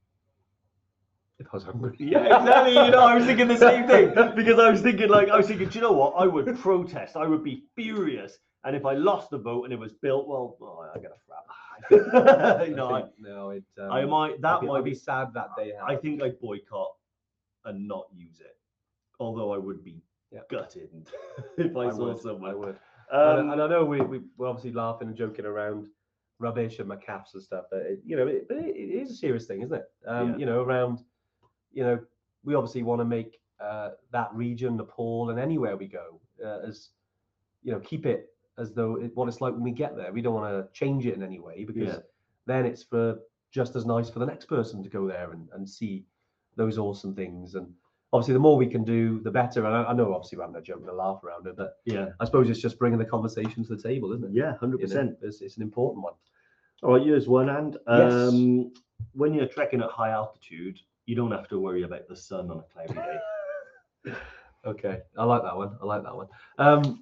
if I was hungry. Yeah, exactly. You know, I was thinking the same thing, because I was thinking, like, I was thinking, do you know what? I would protest. I would be furious. And if I lost the boat and it was built, well, oh, I got a frap. you know, I I, think, no, it, um, I might. That I'd be, might I'd be be. sad that day. I think I'd boycott and not use it. Although I would be Yeah. gutted if I, I saw would, someone. I would. Um, and, and I know we, we, we're obviously laughing and joking around rubbish and McCaffs and stuff, but it, you know, it, it, it is a serious thing, isn't it? Um, Yeah. You know, around, you know, we obviously want to make uh, that region, Nepal, and anywhere we go, uh, as you know, keep it as though it, what it's like when we get there. We don't want to change it in any way because Yeah. then it's for just as nice for the next person to go there and, and see those awesome things. And obviously, the more we can do, the better. And I, I know, obviously, we're having a joke and a laugh around it, but yeah. I suppose it's just bringing the conversation to the table, isn't it? Yeah, hundred You know, percent. it's, it's an important one. All right, here's one hand. Yes. Um, when you're trekking at high altitude, you don't have to worry about the sun on a cloudy day. Okay, I like that one. I like that one. Um,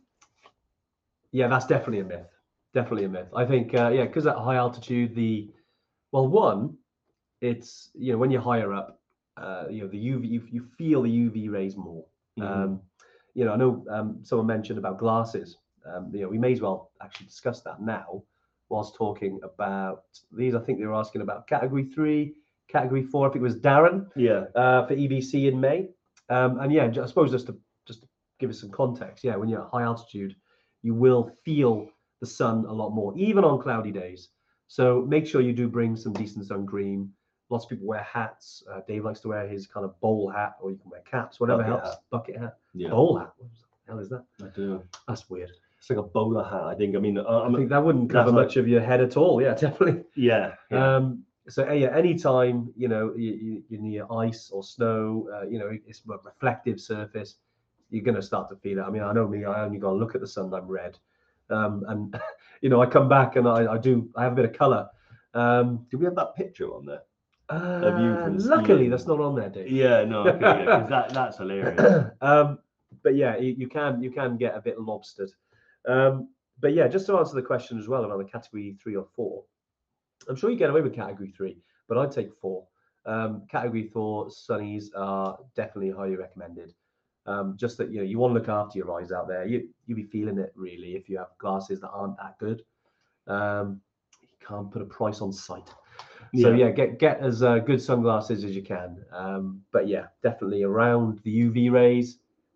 yeah, that's definitely a myth. Definitely a myth. I think, uh, yeah, because at high altitude, the well, one, it's you know when you're higher up, uh, you know the U V, you, you feel the U V rays more. Mhm. Um, you know, I know um, someone mentioned about glasses. Um, you know, we may as well actually discuss that now, whilst talking about these. I think they were asking about category three, category four. I think it was Darren. Yeah. Uh, for E V C in May. Um, and yeah, I suppose just to just to give us some context, yeah, when you're at high altitude, you will feel the sun a lot more, even on cloudy days. So make sure you do bring some decent sun cream. Lots of people wear hats. Uh, Dave likes to wear his kind of bowl hat, or you can wear caps, whatever Bucket helps. hat. Bucket hat, Yeah. bowl hat. What the hell is that? I do. That's weird. It's like a bowler hat, I think. I mean, uh, I I'm, think that wouldn't cover that's much of your head at all. Yeah, definitely. yeah. yeah. Um, so uh, yeah, anytime you know you, you, you're near ice or snow, uh, you know it's a reflective surface, you're going to start to feel it. I mean, I know me, I only got to look at the sun, I'm red, um, and you know I come back and I, I do I have a bit of color. Um, Do we have that picture on there? uh, you from luckily, skiing. that's not on there, Dave. Yeah, no, okay, yeah, 'cause that that's hilarious. um, but yeah, you, you can you can get a bit lobstered. Um, but yeah, just to answer the question as well around the category three or four. I'm sure you get away with category three, but I'd take four. Um, category four sunnies are definitely highly recommended. Um, just that you know you want to look after your eyes out there. You you'll be feeling it really if you have glasses that aren't that good. Um, you can't put a price on sight. So Yeah. yeah, get get as uh, good sunglasses as you can. Um, but yeah, definitely around the U V rays.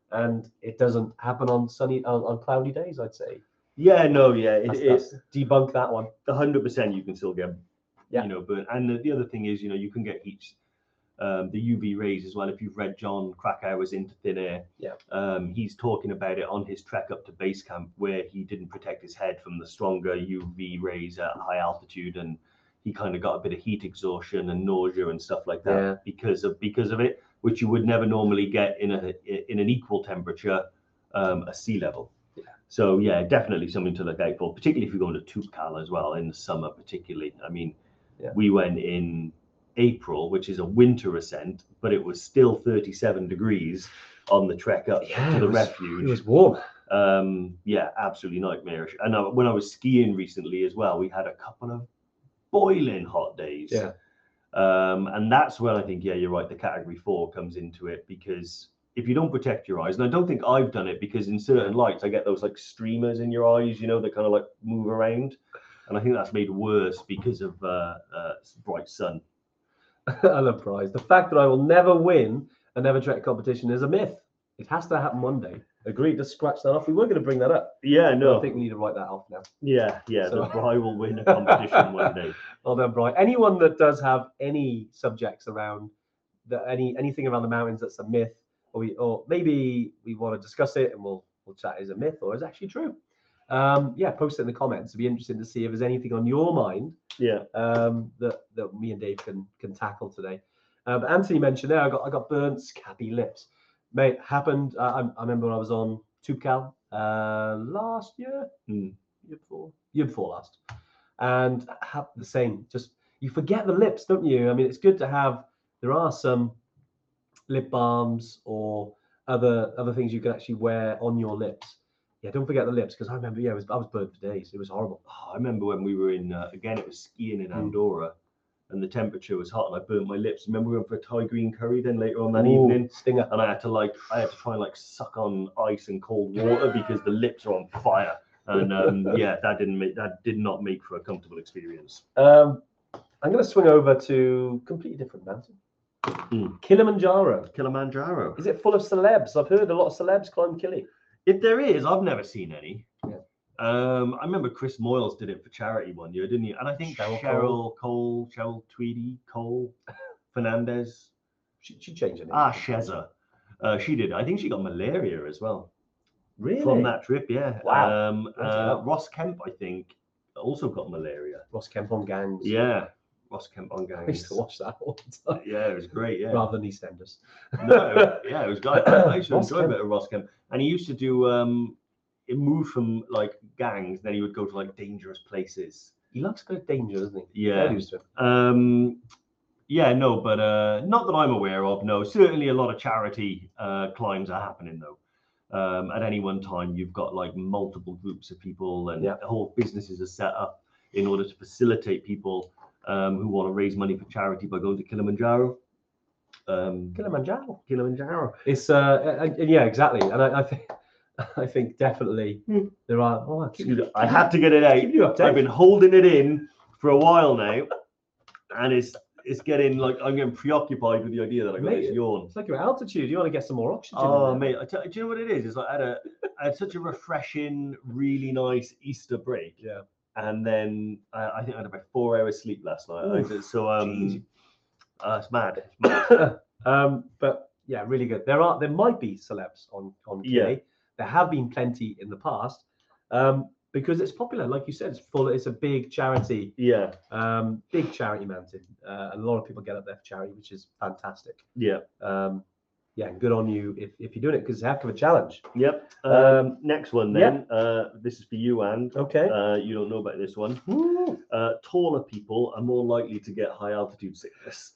and it doesn't happen on sunny on, on cloudy days. I'd say Yeah, no, yeah, it that's, is that's debunk that one. one hundred percent. You can still get, Yeah. you know, burnt. And the, the other thing is, you know, you can get heat, um, the U V rays as well. If you've read John Krakauer's Into Thin Air, Yeah. um, he's talking about it on his trek up to base camp, where he didn't protect his head from the stronger U V rays at high altitude, and he kind of got a bit of heat exhaustion and nausea and stuff like that Yeah. because of because of it, which you would never normally get in a in an equal temperature, um, at sea level. Yeah. So yeah, definitely something to look out for, particularly if you're going to Toubkal as well in the summer, particularly. I mean, Yeah. we went in April, which is a winter ascent, but it was still thirty-seven degrees on the trek up Yeah, to it the was- refuge. It was warm. Um, yeah, absolutely nightmarish. And uh, when I was skiing recently as well, we had a couple of boiling hot days. Yeah. Um, and that's when I think, yeah, you're right, the category four comes into it, because if you don't protect your eyes, and I don't think I've done it, because in certain lights I get those like streamers in your eyes, you know, that kind of like move around. And I think that's made worse because of uh, uh, bright sun. I love prize. The fact that I will never win a Never Trek competition is a myth. It has to happen one day. Agreed. Just scratch that off. We were going to bring that up. Yeah, but no. I think we need to write that off now. Yeah, yeah, So- the Bry will win a competition one day. Well done, Brian. Anyone that does have any subjects around the any anything around the mountains that's a myth, or we or maybe we want to discuss it and we'll we'll chat is a myth or is actually true. Um, yeah, post it in the comments. It'd be interesting to see if there's anything on your mind Yeah. um, that that me and Dave can can tackle today. Uh, but Anthony mentioned there, I got I got burnt, scabby lips. Mate, happened. Uh, I, I remember when I was on Toubkal uh, last year, Mm. year before, year before last, and have the same. Just you forget the lips, don't you? I mean, it's good to have. There are some lip balms or other other things you can actually wear on your lips. Yeah, don't forget the lips, because I remember. Yeah, it was, I was burnt for days. It was horrible. Oh, I remember when we were in, uh, again, it was skiing in Mm. Andorra, and the temperature was hot, and I burnt my lips. Remember we went for a Thai green curry then later on that Ooh, evening, stinger. and I had to like, I had to try and like suck on ice and cold water because the lips are on fire. And um, yeah, that didn't make, that did not make for a comfortable experience. Um, I'm going to swing over to completely different mountain. Mm. Kilimanjaro. Kilimanjaro. Is it full of celebs? I've heard a lot of celebs climb Kili. If there is, I've never seen any. Yeah. Um, I remember Chris Moyles did it for charity one year, didn't he? And I think Cheryl Cheryl, Cole, Cheryl Tweedy, Cole, Fernandez, She, she changed her name. ah, Sheza. Uh, she did. I think she got malaria as well Really? from that trip. Yeah. Wow. Um, Bloody uh, hell. Ross Kemp, I think, also got malaria. Ross Kemp on Gangs. Yeah. Ross Kemp on I used gangs. to watch that all the time. Yeah, it was great. Yeah. Rather than EastEnders. No, yeah, it was great. I used to Ross enjoy a Kemp. bit of Ross Kemp, and he used to do. Um, it moved from like gangs, then he would go to like dangerous places. He likes a bit of danger, doesn't he? Yeah. Very used to it. Um, yeah, no, but uh, not that I'm aware of. No, certainly a lot of charity uh, climbs are happening though. Um, at any one time, you've got like multiple groups of people, and Yeah. the whole businesses are set up in order to facilitate people um, who want to raise money for charity by going to Kilimanjaro. Um, Kilimanjaro. Kilimanjaro. It's uh, uh, uh, yeah, exactly, and I, I think I think definitely Hmm. there are. Oh, I keep, Excuse me, I had to get it out. keep you updated. I've been holding it in for a while now, and it's it's getting like I'm getting preoccupied with the idea that I got Mate, this yawn. It's like your altitude. You want to get some more oxygen. in Oh, there. mate, I tell, do you know what it is? It's like I had a I had such a refreshing, really nice Easter break, Yeah. and then I, I think I had about four hours sleep last night. I Oof, did- so um, jeez. uh, it's mad. It's mad. um, but yeah, really good. There are there might be celebs on on Kili. Yeah. There have been plenty in the past um, because it's popular. Like you said, it's full. It's a big charity, Yeah, um, big charity mountain. Uh, a lot of people get up there for charity, which is fantastic. yeah, Um, yeah, good on you if, if you're doing it, because it's a heck of a challenge. yep. Um, Um, next one then. Uh, this is for you, and Okay. uh, you don't know about this one. Ooh. Uh, taller people are more likely to get high altitude sickness.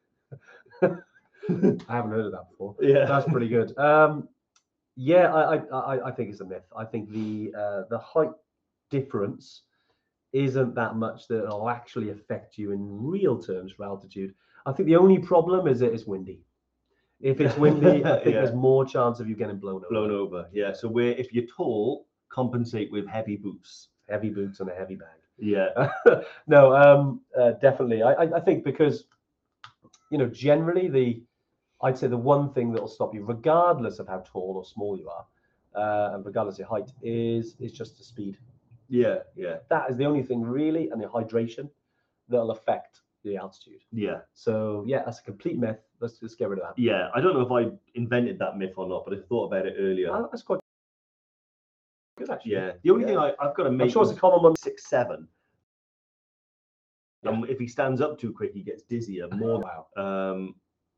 I haven't heard of that before. Yeah, That's pretty good. Um, yeah, I, I, I, I think it's a myth. I think the uh, the height difference isn't that much that it'll actually affect you in real terms for altitude. I think the only problem is that it's windy. If it's windy, I think Yeah. there's more chance of you getting blown over. blown over. Yeah, so where if you're tall, compensate with heavy boots. Heavy boots and a heavy bag. Yeah, no, um, uh, definitely. I, I, I think because, you know, generally the I'd say the one thing that will stop you, regardless of how tall or small you are, uh, and regardless of your height, is is just the speed. Yeah, yeah, That is the only thing really, and the hydration that'll affect the altitude. yeah, So yeah, that's a complete myth. Let's just get rid of that. yeah. I don't know if I invented that myth or not, but I thought about it earlier. Uh, That's quite good actually. Yeah. The only Yeah. thing I, I've got to make I'm sure it's a is common one. six seven. Yeah. And if he stands up too quick, he gets dizzier. More. Wow. Um,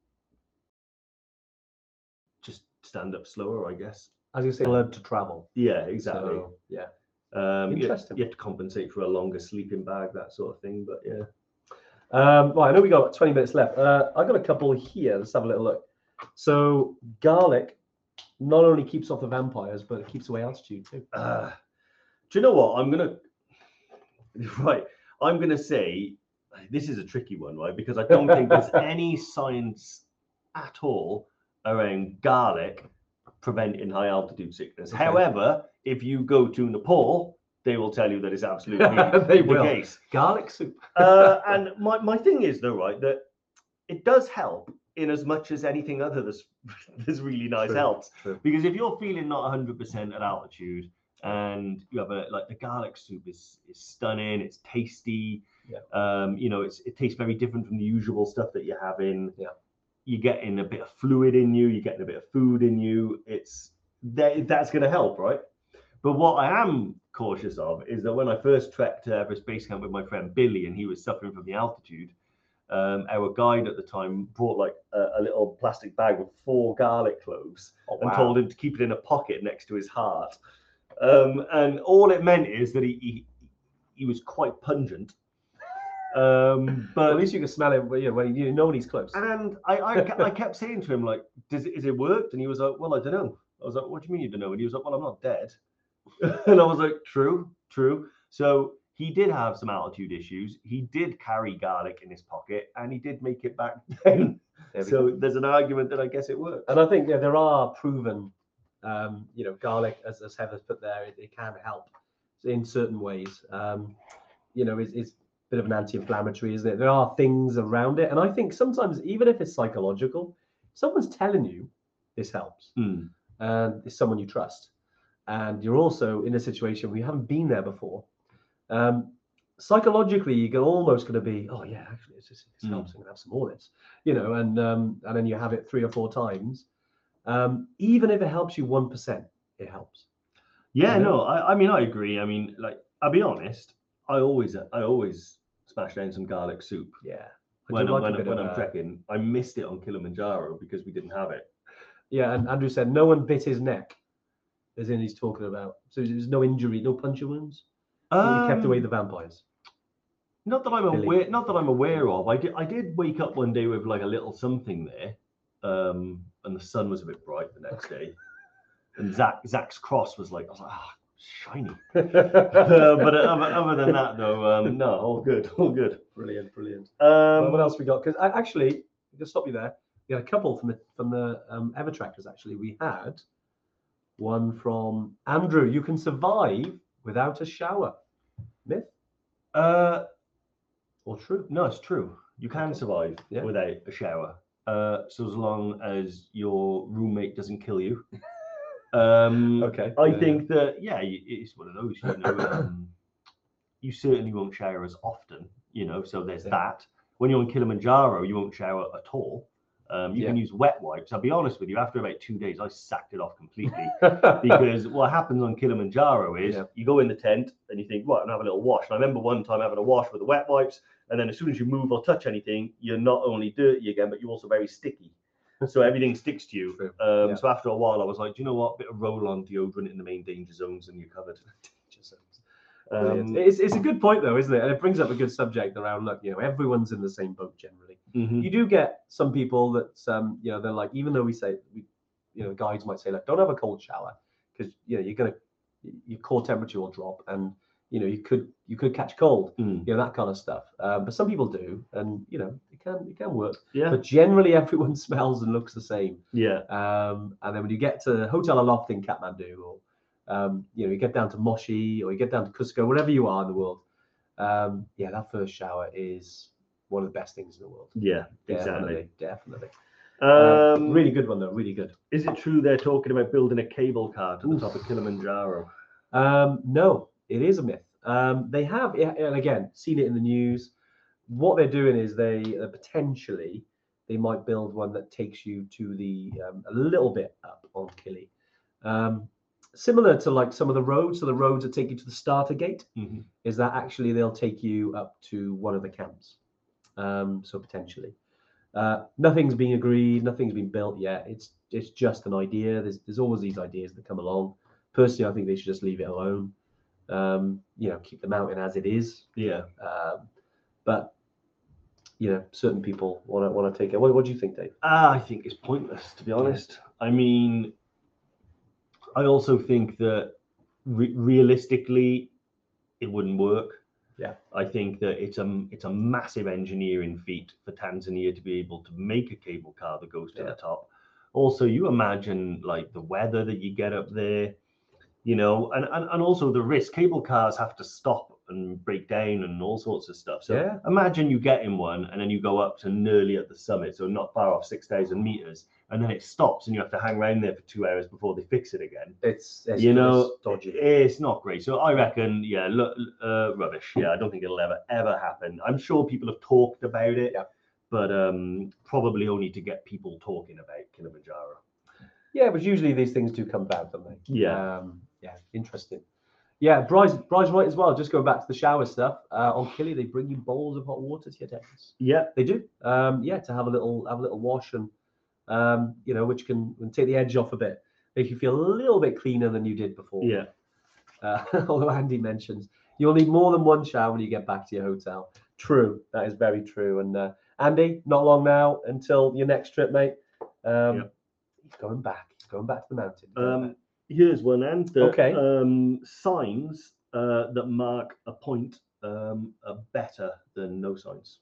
just stand up slower, I guess. As you say, learn to travel. Yeah, exactly. So, yeah. Um, you, Interesting. you have to compensate for a longer sleeping bag, that sort of thing. But yeah. Um, right, I know we got twenty minutes left. Uh, I got a couple here. Let's have a little look. So garlic not only keeps off the vampires, but it keeps away altitude too. Uh, do you know what? I'm gonna right. I'm gonna say this is a tricky one, right? Because I don't think there's any science at all around garlic preventing high altitude sickness. Okay. However, if you go to Nepal, they will tell you that it's absolutely They the will. case. Garlic soup. Uh, and my, my thing is though, right, that it does help in as much as anything other that's, that's really nice True, helps. true. Because if you're feeling not one hundred percent at altitude and you have a, like the garlic soup is, is stunning, it's tasty, Yeah. um, you know, it's, it tastes very different from the usual stuff that you're having. Yeah. You're getting a bit of fluid in you, you're getting a bit of food in you. It's that, that's going to help, right? But what I am cautious of is that when I first trekked to Everest Base Camp with my friend Billy and he was suffering from the altitude, um, our guide at the time brought like a, a little plastic bag with four garlic cloves Oh, and wow. told him to keep it in a pocket next to his heart. Um, and all it meant is that he he, he was quite pungent. Um, but Well, at least you can smell it when you know, when you know when he's close. and I, I, I kept saying to him, like, does it, is it worked? And he was like, well, I don't know. I was like, what do you mean you don't know? And he was like, well, I'm not dead. And I was like, true, true. So he did have some altitude issues. He did carry garlic in his pocket and he did make it back down. There we So go. there's an argument that I guess it works. And I think yeah, there are proven, um, you know, garlic, as, as Heather's put there, it, it can help in certain ways. Um, you know, it's, it's a bit of an anti-inflammatory, isn't it? There are things around it. And I think sometimes, even if it's psychological, someone's telling you this helps. Mm. And it's someone you trust. And you're also in a situation where you haven't been there before. Um, psychologically, you're almost going to be, oh yeah, actually, it's just, this Mm. helps. I'm going to have some more of this, you know, and um, and then you have it three or four times. Um, even if it helps you one percent, it helps. Yeah, You know? no, I, I mean, I agree. I mean, like, I'll be honest. I always, I always smash down some garlic soup Yeah. I when, do I'm like a when, bit when of I'm a- trekking. I missed it on Kilimanjaro because we didn't have it. Yeah, and Andrew said no one bit his neck, as in he's talking about. So there's no injury, no puncture wounds. So he kept away Um, the vampires. Not that I'm Billy. aware, not that I'm aware of. I did, I did wake up one day with like a little something there, um, and the sun was a bit bright the next day, and Zach, Zach's cross was like, I was like, ah, shiny. Uh, but other, other than that, though, um, no, all good, all good. Brilliant, brilliant. Um, Well, what else we got? Because actually, just stop you there. We had a couple from the from the um, Evertrackers. Actually, we had one from Andrew. You can survive without a shower. Myth Uh, or true? no, it's true. You can Okay. survive Yeah. without a shower, uh, so as long as your roommate doesn't kill you. Um, Okay. I yeah, think that yeah, y- it's one of those. You know, um, you certainly won't shower as often. You know, so there's Yeah. that. When you're on Kilimanjaro, you won't shower at all. Um, you can Yeah. use wet wipes. I'll be honest with you. After about two days, I sacked it off completely yeah. because what happens on Kilimanjaro is Yeah. you go in the tent and you think, right, I'm gonna have a little wash. And I remember one time having a wash with the wet wipes, and then as soon as you move or touch anything, you're not only dirty again, but you're also very sticky. So everything sticks to you. True. Um, Yeah. So after a while, I was like, do you know what? Bit of roll-on deodorant in the main danger zones, and you're covered. Brilliant. Um, it's, it's a good point though, isn't it? And it brings up a good subject around, look, you know, everyone's in the same boat generally. mhm. You do get some people that, um, you know, they're like, even though we say, we, you know, guides might say, look, don't have a cold shower because, you know, you're going to, your core temperature will drop and, you know, you could, you could catch cold, Mm. you know, that kind of stuff. Um, but some people do, and, you know, it can, it can work. Yeah, But generally everyone smells and looks the same. yeah, Um, and then when you get to Hotel Aloft in Kathmandu, or um, you know, you get down to Moshi, or you get down to Cusco, wherever you are in the world, um, yeah, that first shower is one of the best things in the world. yeah, exactly. Definitely, definitely. Um, Um, really good one though, really good. Is it true they're talking about building a cable car to the top of Kilimanjaro? Um, no, it is a myth. Um, they have, yeah, and again, seen it in the news. What they're doing is they uh, potentially they might build one that takes you to the um, a little bit up on Kili, um, similar to like some of the roads. So the roads that take you to the starter gate Mhm. is that actually they'll take you up to one of the camps. Um, so potentially, uh, nothing's been agreed, nothing's been built yet. It's it's just an idea. There's there's always these ideas that come along. Personally, I think they should just leave it alone. Um, you know, keep the mountain as it is. Yeah. Um, but you know, certain people want to want to take it. What, what do you think, Dave? Ah, I think it's pointless, to be honest. I mean, I also think that re- realistically, it wouldn't work. Yeah. I think that it's a it's a massive engineering feat for Tanzania to be able to make a cable car that goes to Yeah. the top. Also, you imagine like the weather that you get up there, you know, and, and, and also the risk. Cable cars have to stop and break down and all sorts of stuff. So Yeah. imagine you get in one and then you go up to nearly at the summit, so not far off six thousand meters, and then it stops and you have to hang around there for two hours before they fix it again. It's, it's You know, it's dodgy. It's not great. So I reckon, yeah, look, uh, rubbish. Yeah, I don't think it'll ever, ever happen. I'm sure people have talked about it, Yeah. but um, probably only to get people talking about Kilimanjaro. Yeah, but usually these things do come about, don't they? Yeah. Um, yeah, interesting. Yeah, Bry's Bry's right as well. Just going back to the shower stuff. Uh, on Kili, they bring you bowls of hot water to your tents. Yeah. They do. Um, yeah, to have a little have a little wash and um, you know, which can, can take the edge off a bit, make you feel a little bit cleaner than you did before. Yeah. Uh, although Andy mentions you'll need more than one shower when you get back to your hotel. True, that is very true. And uh, Andy, not long now until your next trip, mate. Um, Yep. He's going back. He's going back to the mountain. Going Um, back. here's one, and the Okay. um, signs uh, that mark a point um, are better than no signs.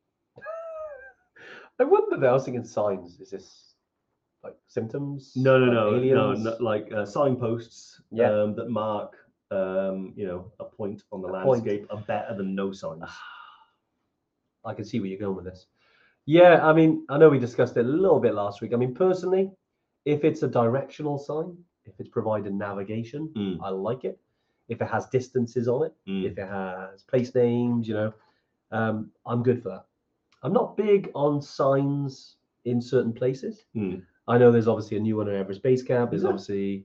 I wonder though, I was thinking signs. Is this like symptoms? No, no, Like no, no, aliens? no, like uh, signposts Yeah. um, that mark, um, you know, a point on the A point. landscape are better than no signs. I can see where you're going with this. Yeah, I mean, I know we discussed it a little bit last week. I mean, personally, if it's a directional sign, if it's providing navigation, Mm. I like it. If it has distances on it, Mm. if it has place names, you know, um, I'm good for that. I'm not big on signs in certain places. Mm. I know there's obviously a new one at Everest Base Camp. There's Is there? obviously.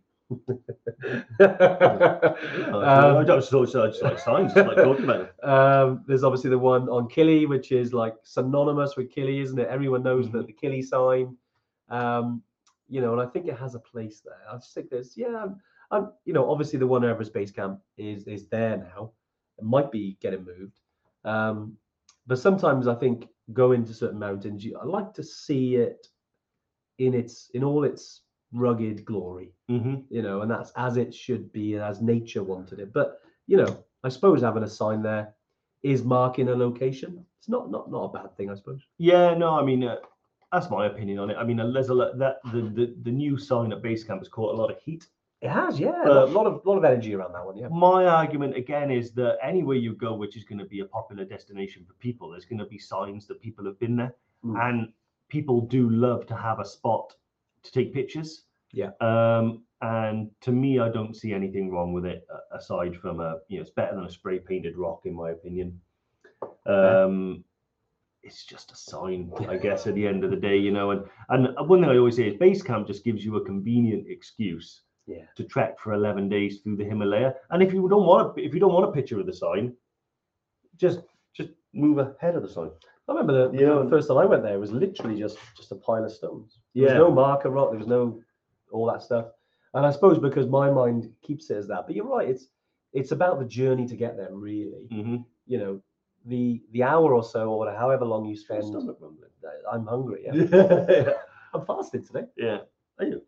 I Um, just thought I just like signs, just like talking about it. Um, there's obviously the one on Kili, which is like synonymous with Kili, isn't it? Everyone knows Mm-hmm. that the Kili sign, um, you know, and I think it has a place there. I just think there's, yeah, I'm, I'm, you know, obviously the one at Everest Base Camp is is there now. It might be getting moved, um, but sometimes I think going to certain mountains, you, I like to see it in its in all its rugged glory. Mm-hmm. You know, and that's as it should be and as nature wanted it. But you know, I suppose having a sign there is marking a location. It's not not not a bad thing, I suppose. Yeah, no, I mean uh, that's my opinion on it. I mean, uh, there's a lot that the, the the new sign at base camp has caught a lot of heat. It has, yeah, Uh, a lot of lot of energy around that one, yeah. My argument again is that anywhere you go, which is going to be a popular destination for people, there's going to be signs that people have been there, Mm. and people do love to have a spot to take pictures. Yeah. Um, and to me, I don't see anything wrong with it uh, aside from a, you know, it's better than a spray painted rock in my opinion. Um, it's just a sign, I guess, at the end of the day, you know. And and one thing I always say is base camp just gives you a convenient excuse Yeah. to trek for eleven days through the Himalaya. And if you don't want to, if you don't want a picture of the sign, just just move ahead of the sign. I remember the, Yeah. the first time I went there, it was literally just just a pile of stones. There Yeah. was no marker rock, there was no all that stuff. And I suppose because my mind keeps it as that. But you're right, it's it's about the journey to get there, really. Mm-hmm. You know, the the hour or so or whatever, however long you spend. Stomach rumbling. I'm hungry, yeah. Yeah. I'm fasting today. Yeah. Are you?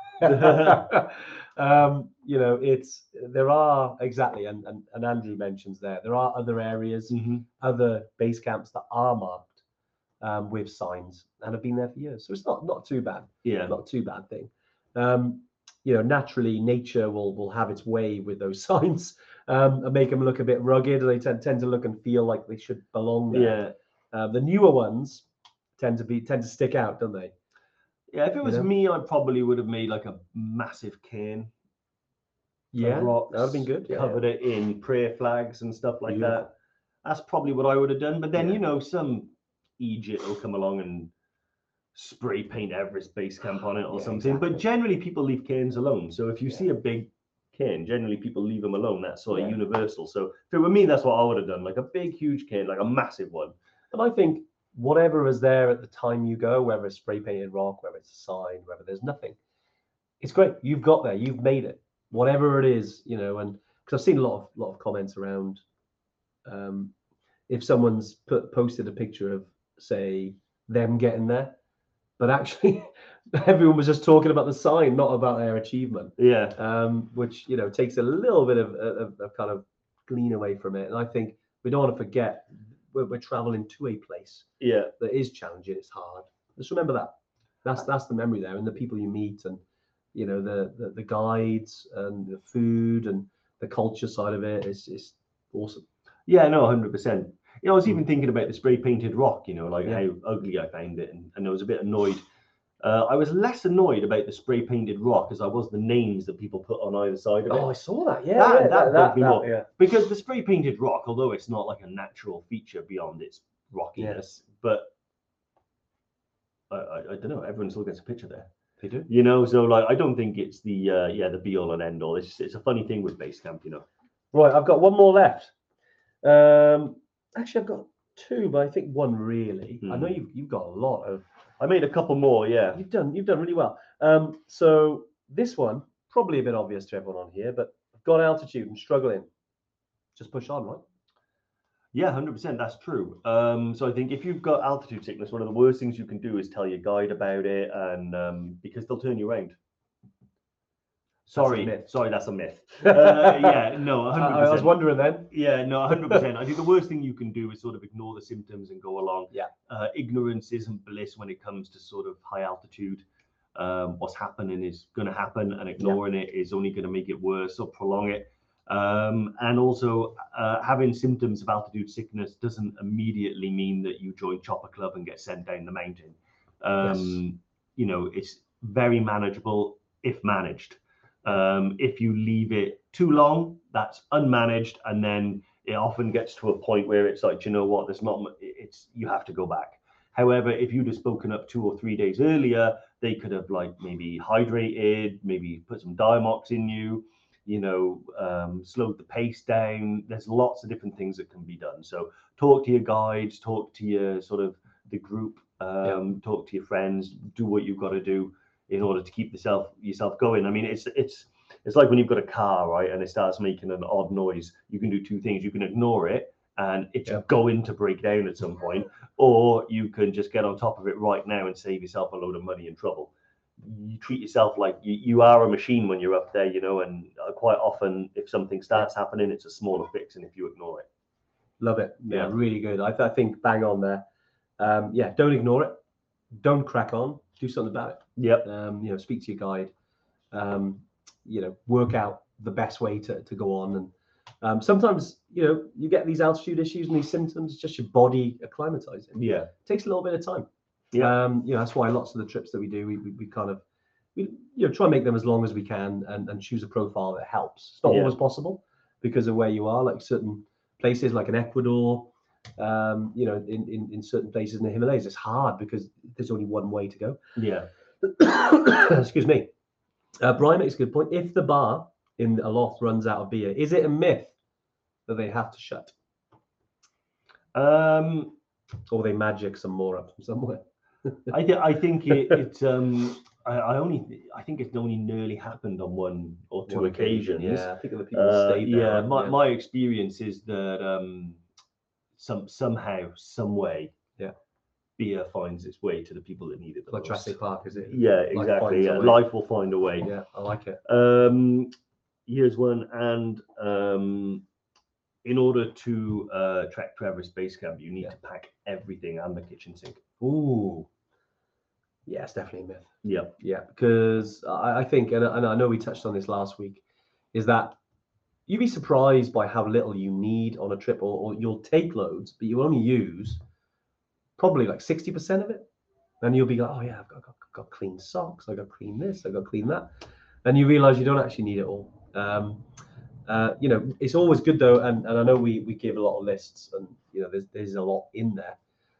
um, you know, it's there are exactly, and, and and Andrew mentions there there are other areas, Mm-hmm. other base camps that are marked um, with signs and have been there for years. So it's not not too bad, Yeah. not too bad thing. Um, you know, naturally, nature will will have its way with those signs um, and make them look a bit rugged. They tend tend to look and feel like they should belong there. Yeah. Uh, the newer ones tend to be tend to stick out, don't they? Yeah, if it was know? me, I probably would have made like a massive cairn. Yeah, rocks, that would have been good. Yeah, covered it in prayer flags and stuff like Beautiful. that. That's probably what I would have done. But then, Yeah. you know, some Egypt will come along and spray paint Everest Base Camp on it or Yeah, something. exactly. But generally, people leave cairns alone. So if you Yeah. see a big cairn, generally people leave them alone. That's sort of Yeah. universal. So if it were me, that's what I would have done. Like a big, huge cairn, like a massive one. And I think whatever is there at the time you go, whether it's spray painted rock, whether it's a sign, whether there's nothing, it's great. You've got there. You've made it. Whatever it is, you know. And because I've seen a lot of lot of comments around, um, if someone's put posted a picture of, say, them getting there, but actually everyone was just talking about the sign, not about their achievement. Yeah. Um, which you know takes a little bit of, of, of kind of glean away from it. And I think we don't want to forget we're, we're traveling to a place Yeah. that is challenging. It's hard. Just remember that. That's that's the memory there, and the people you meet, and you know the the, the guides and the food and the culture side of it is is awesome. Yeah, no, one hundred percent. You know, I was Mm. even thinking about the spray painted rock, you know, like Yeah. how ugly I found it. And, and I was a bit annoyed. Uh, I was less annoyed about the spray painted rock as I was the names that people put on either side of it. Oh, I saw that. Yeah, That- yeah, that bugged me more. yeah. Because the spray painted rock, although it's not like a natural feature beyond its rockiness, but I, I, I don't know, everyone still gets a picture there. They do. You know, so like I don't think it's the uh, yeah the be all and end all. It's just, it's a funny thing with base camp, you know. Right, I've got one more left. Um, actually, I've got two, but I think one really. I know Hmm. you've you've got a lot of. I made a couple more, yeah. You've done you've done really well. Um, so this one probably a bit obvious to everyone on here, but I've got altitude and struggling. Just push on, right? Yeah, one hundred percent. That's true. Um, so I think if you've got altitude sickness, one of the worst things you can do is tell your guide about it, and um, because they'll turn you around. Sorry, myth. sorry, that's a myth. Uh, yeah, no, one I, hundred I was percent. wondering then. Yeah, no, one hundred percent. I think the worst thing you can do is sort of ignore the symptoms and go along. Yeah. Uh, ignorance isn't bliss when it comes to sort of high altitude. Um, what's happening is going to happen, and ignoring it is only going to make it worse or prolong it. Um, and also, uh, having symptoms of altitude sickness doesn't immediately mean that you join Chopper Club and get sent down the mountain. Um, You know, it's very manageable if managed. Um, if you leave it too long, that's unmanaged, and then it often gets to a point where it's like, you know what, there's not, it's you have to go back. However, if you'd have spoken up two or three days earlier, they could have like maybe hydrated, maybe put some Diamox in you, you know, um, slowed the pace down. There's lots of different things that can be done. So talk to your guides, talk to your sort of the group, um, Yeah. talk to your friends, do what you've got to do in order to keep yourself yourself going. I mean, it's it's it's like when you've got a car, right, and it starts making an odd noise. You can do two things. You can ignore it, and it's Yeah. going to break down at some point, or you can just get on top of it right now and save yourself a load of money and trouble. You treat yourself like you, you are a machine when you're up there, you know, and uh, quite often if something starts happening, it's a smaller fix, and if you ignore it. Love it. Yeah, Yeah. really good. I, I think bang on there. Um, yeah, don't ignore it. Don't crack on. Do something about it. Yep. Um, you know, speak to your guide. Um, you know, work out the best way to, to go on. And um, sometimes, you know, you get these altitude issues and these symptoms. It's just your body acclimatizing. Yeah. It takes a little bit of time. Yeah. Um, you know, that's why lots of the trips that we do, we, we, we kind of, we, you know, try and make them as long as we can and, and choose a profile that helps. It's not Yeah. always possible because of where you are, like certain places like in Ecuador, um, you know, in, in, in certain places in the Himalayas, it's hard because there's only one way to go. Yeah. Excuse me. Uh, Brian makes a good point. If the bar in a loft runs out of beer, is it a myth that they have to shut? Um, Or they magic some more up from somewhere? I think I think it, it's um I, I only I think it's only nearly happened on one or two One occasions. Yeah, I think of the people Uh, stayed there. yeah, right? my, my experience is that um some somehow, some way, Yeah. beer finds its way to the people that need it the like most. Jurassic Park, is it? Yeah, Life exactly. finds a Yeah. way. Life will find a way. Yeah, I like it. Um, here's one, and um, in order to uh, trek to Everest Base Camp, you need Yeah. to pack everything and the kitchen sink. Ooh. Yeah, it's definitely a myth. Yeah, Yeah, because I, I think, and, and I know we touched on this last week, is that you'd be surprised by how little you need on a trip, or, or you'll take loads, but you only use probably like sixty percent of it. And you'll be like, oh yeah, I've got, got, got clean socks, I've got clean this, I've got clean that. And you realize you don't actually need it all. Um, uh, you know, it's always good though, and, and I know we, we give a lot of lists, and you know, there's there's a lot in there.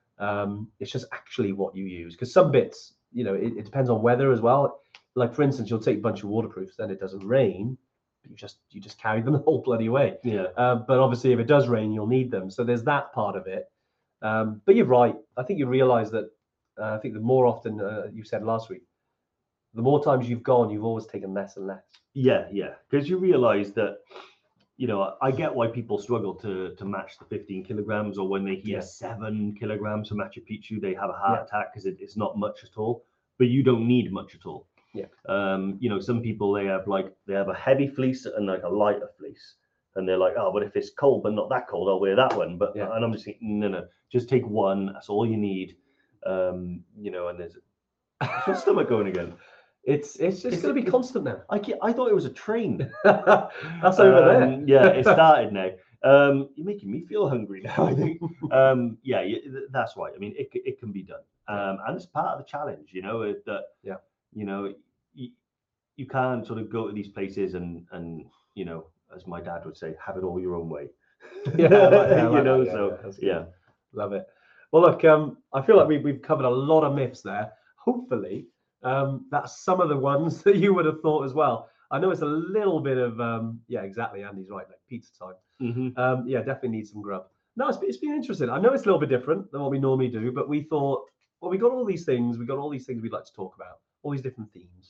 Um, it's just actually what you use, because some bits, you know, it, it depends on weather as well. Like for instance, you'll take a bunch of waterproofs, then it doesn't rain, but you just you just carry them the whole bloody way. Yeah. Uh, but obviously, if it does rain, you'll need them. So there's that part of it. Um, but you're right. I think you realise that. Uh, I think the more often uh, you said last week, the more times you've gone, you've always taken less and less. Yeah, yeah. Because you realise that, you know, I get why people struggle to to match the fifteen kilograms, or when they hear Yeah. seven kilograms for Machu Picchu, they have a heart Yeah. attack because it, it's not much at all. But you don't need much at all. Yeah. Um, you know, some people they have like they have a heavy fleece and like a lighter fleece, and they're like, oh, but if it's cold but not that cold, I'll wear that one. But Yeah. and I'm just thinking, no, no, just take one. That's all you need. Um, you know, and there's what's your stomach going again? It's it's just Is going to it- be constant now. I ke- I thought it was a train. That's over there. Um, yeah, it started now. Um, you're making me feel hungry now, I think. Um, yeah, yeah, th- that's right. I mean, it, c- it can be done. Um, and it's part of the challenge, you know, it- that, Yeah. you know, you, you can't sort of go to these places and, and, you know, as my dad would say, have it all your own way. Yeah, I like that, I you like know, that, yeah, so, yeah, that's good. yeah. Love it. Well, look, um, I feel like we've, we've covered a lot of myths there. Hopefully, um, that's some of the ones that you would have thought as well. I know it's a little bit of, um, yeah, exactly. Andy's right, like pizza time. Mhm. Um, yeah, definitely need some grub. No, it's, it's been interesting. I know it's a little bit different than what we normally do, but we thought, well, we got all these things. We got all these things we'd like to talk about, all these different themes,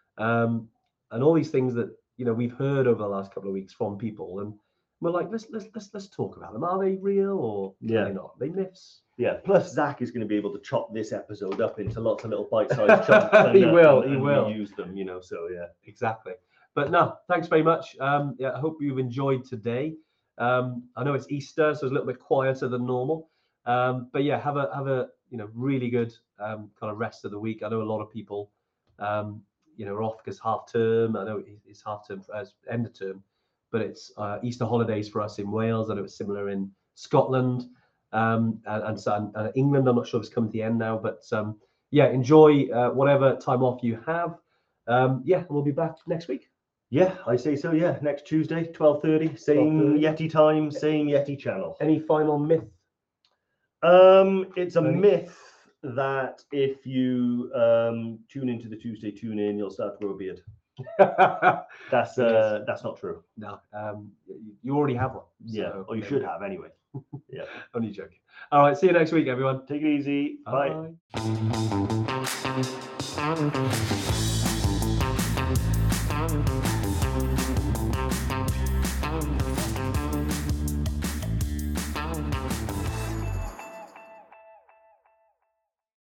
um, and all these things that you know we've heard over the last couple of weeks from people, and we're like, let's let's let's let's talk about them. Are they real or Yeah. are they not? Are they myths? Yeah. Plus, Zach is going to be able to chop this episode up into lots of little bite-sized chunks. and, He uh, will, and- he and will. reuse them, you know. So yeah. Exactly. But no, thanks very much. Um, yeah, I hope you've enjoyed today. Um, I know it's Easter, so it's a little bit quieter than normal. Um, but yeah, have a have a you know really good um, kind of rest of the week. I know a lot of people, um, you know, are off because half term. I know it- it's half term as end of term, but it's uh, Easter holidays for us in Wales. I know it's similar in Scotland um, and and, so, and, and England. I'm not sure if it's come to the end now, but um, yeah, enjoy uh, whatever time off you have. Um, yeah, and we'll be back next week. Yeah, I say so. Yeah, next Tuesday, twelve thirty, same twelve thirty. Yeti time, same Yeti channel. Any final myth? Um, it's a Any- myth that if you um tune into the Tuesday tune in, you'll start to grow a beard. That's uh, that's not true. No, um, you- you already have one. Yeah, so- or you should have anyway. Only joking. All right, see you next week, everyone. Take it easy. Bye. Bye.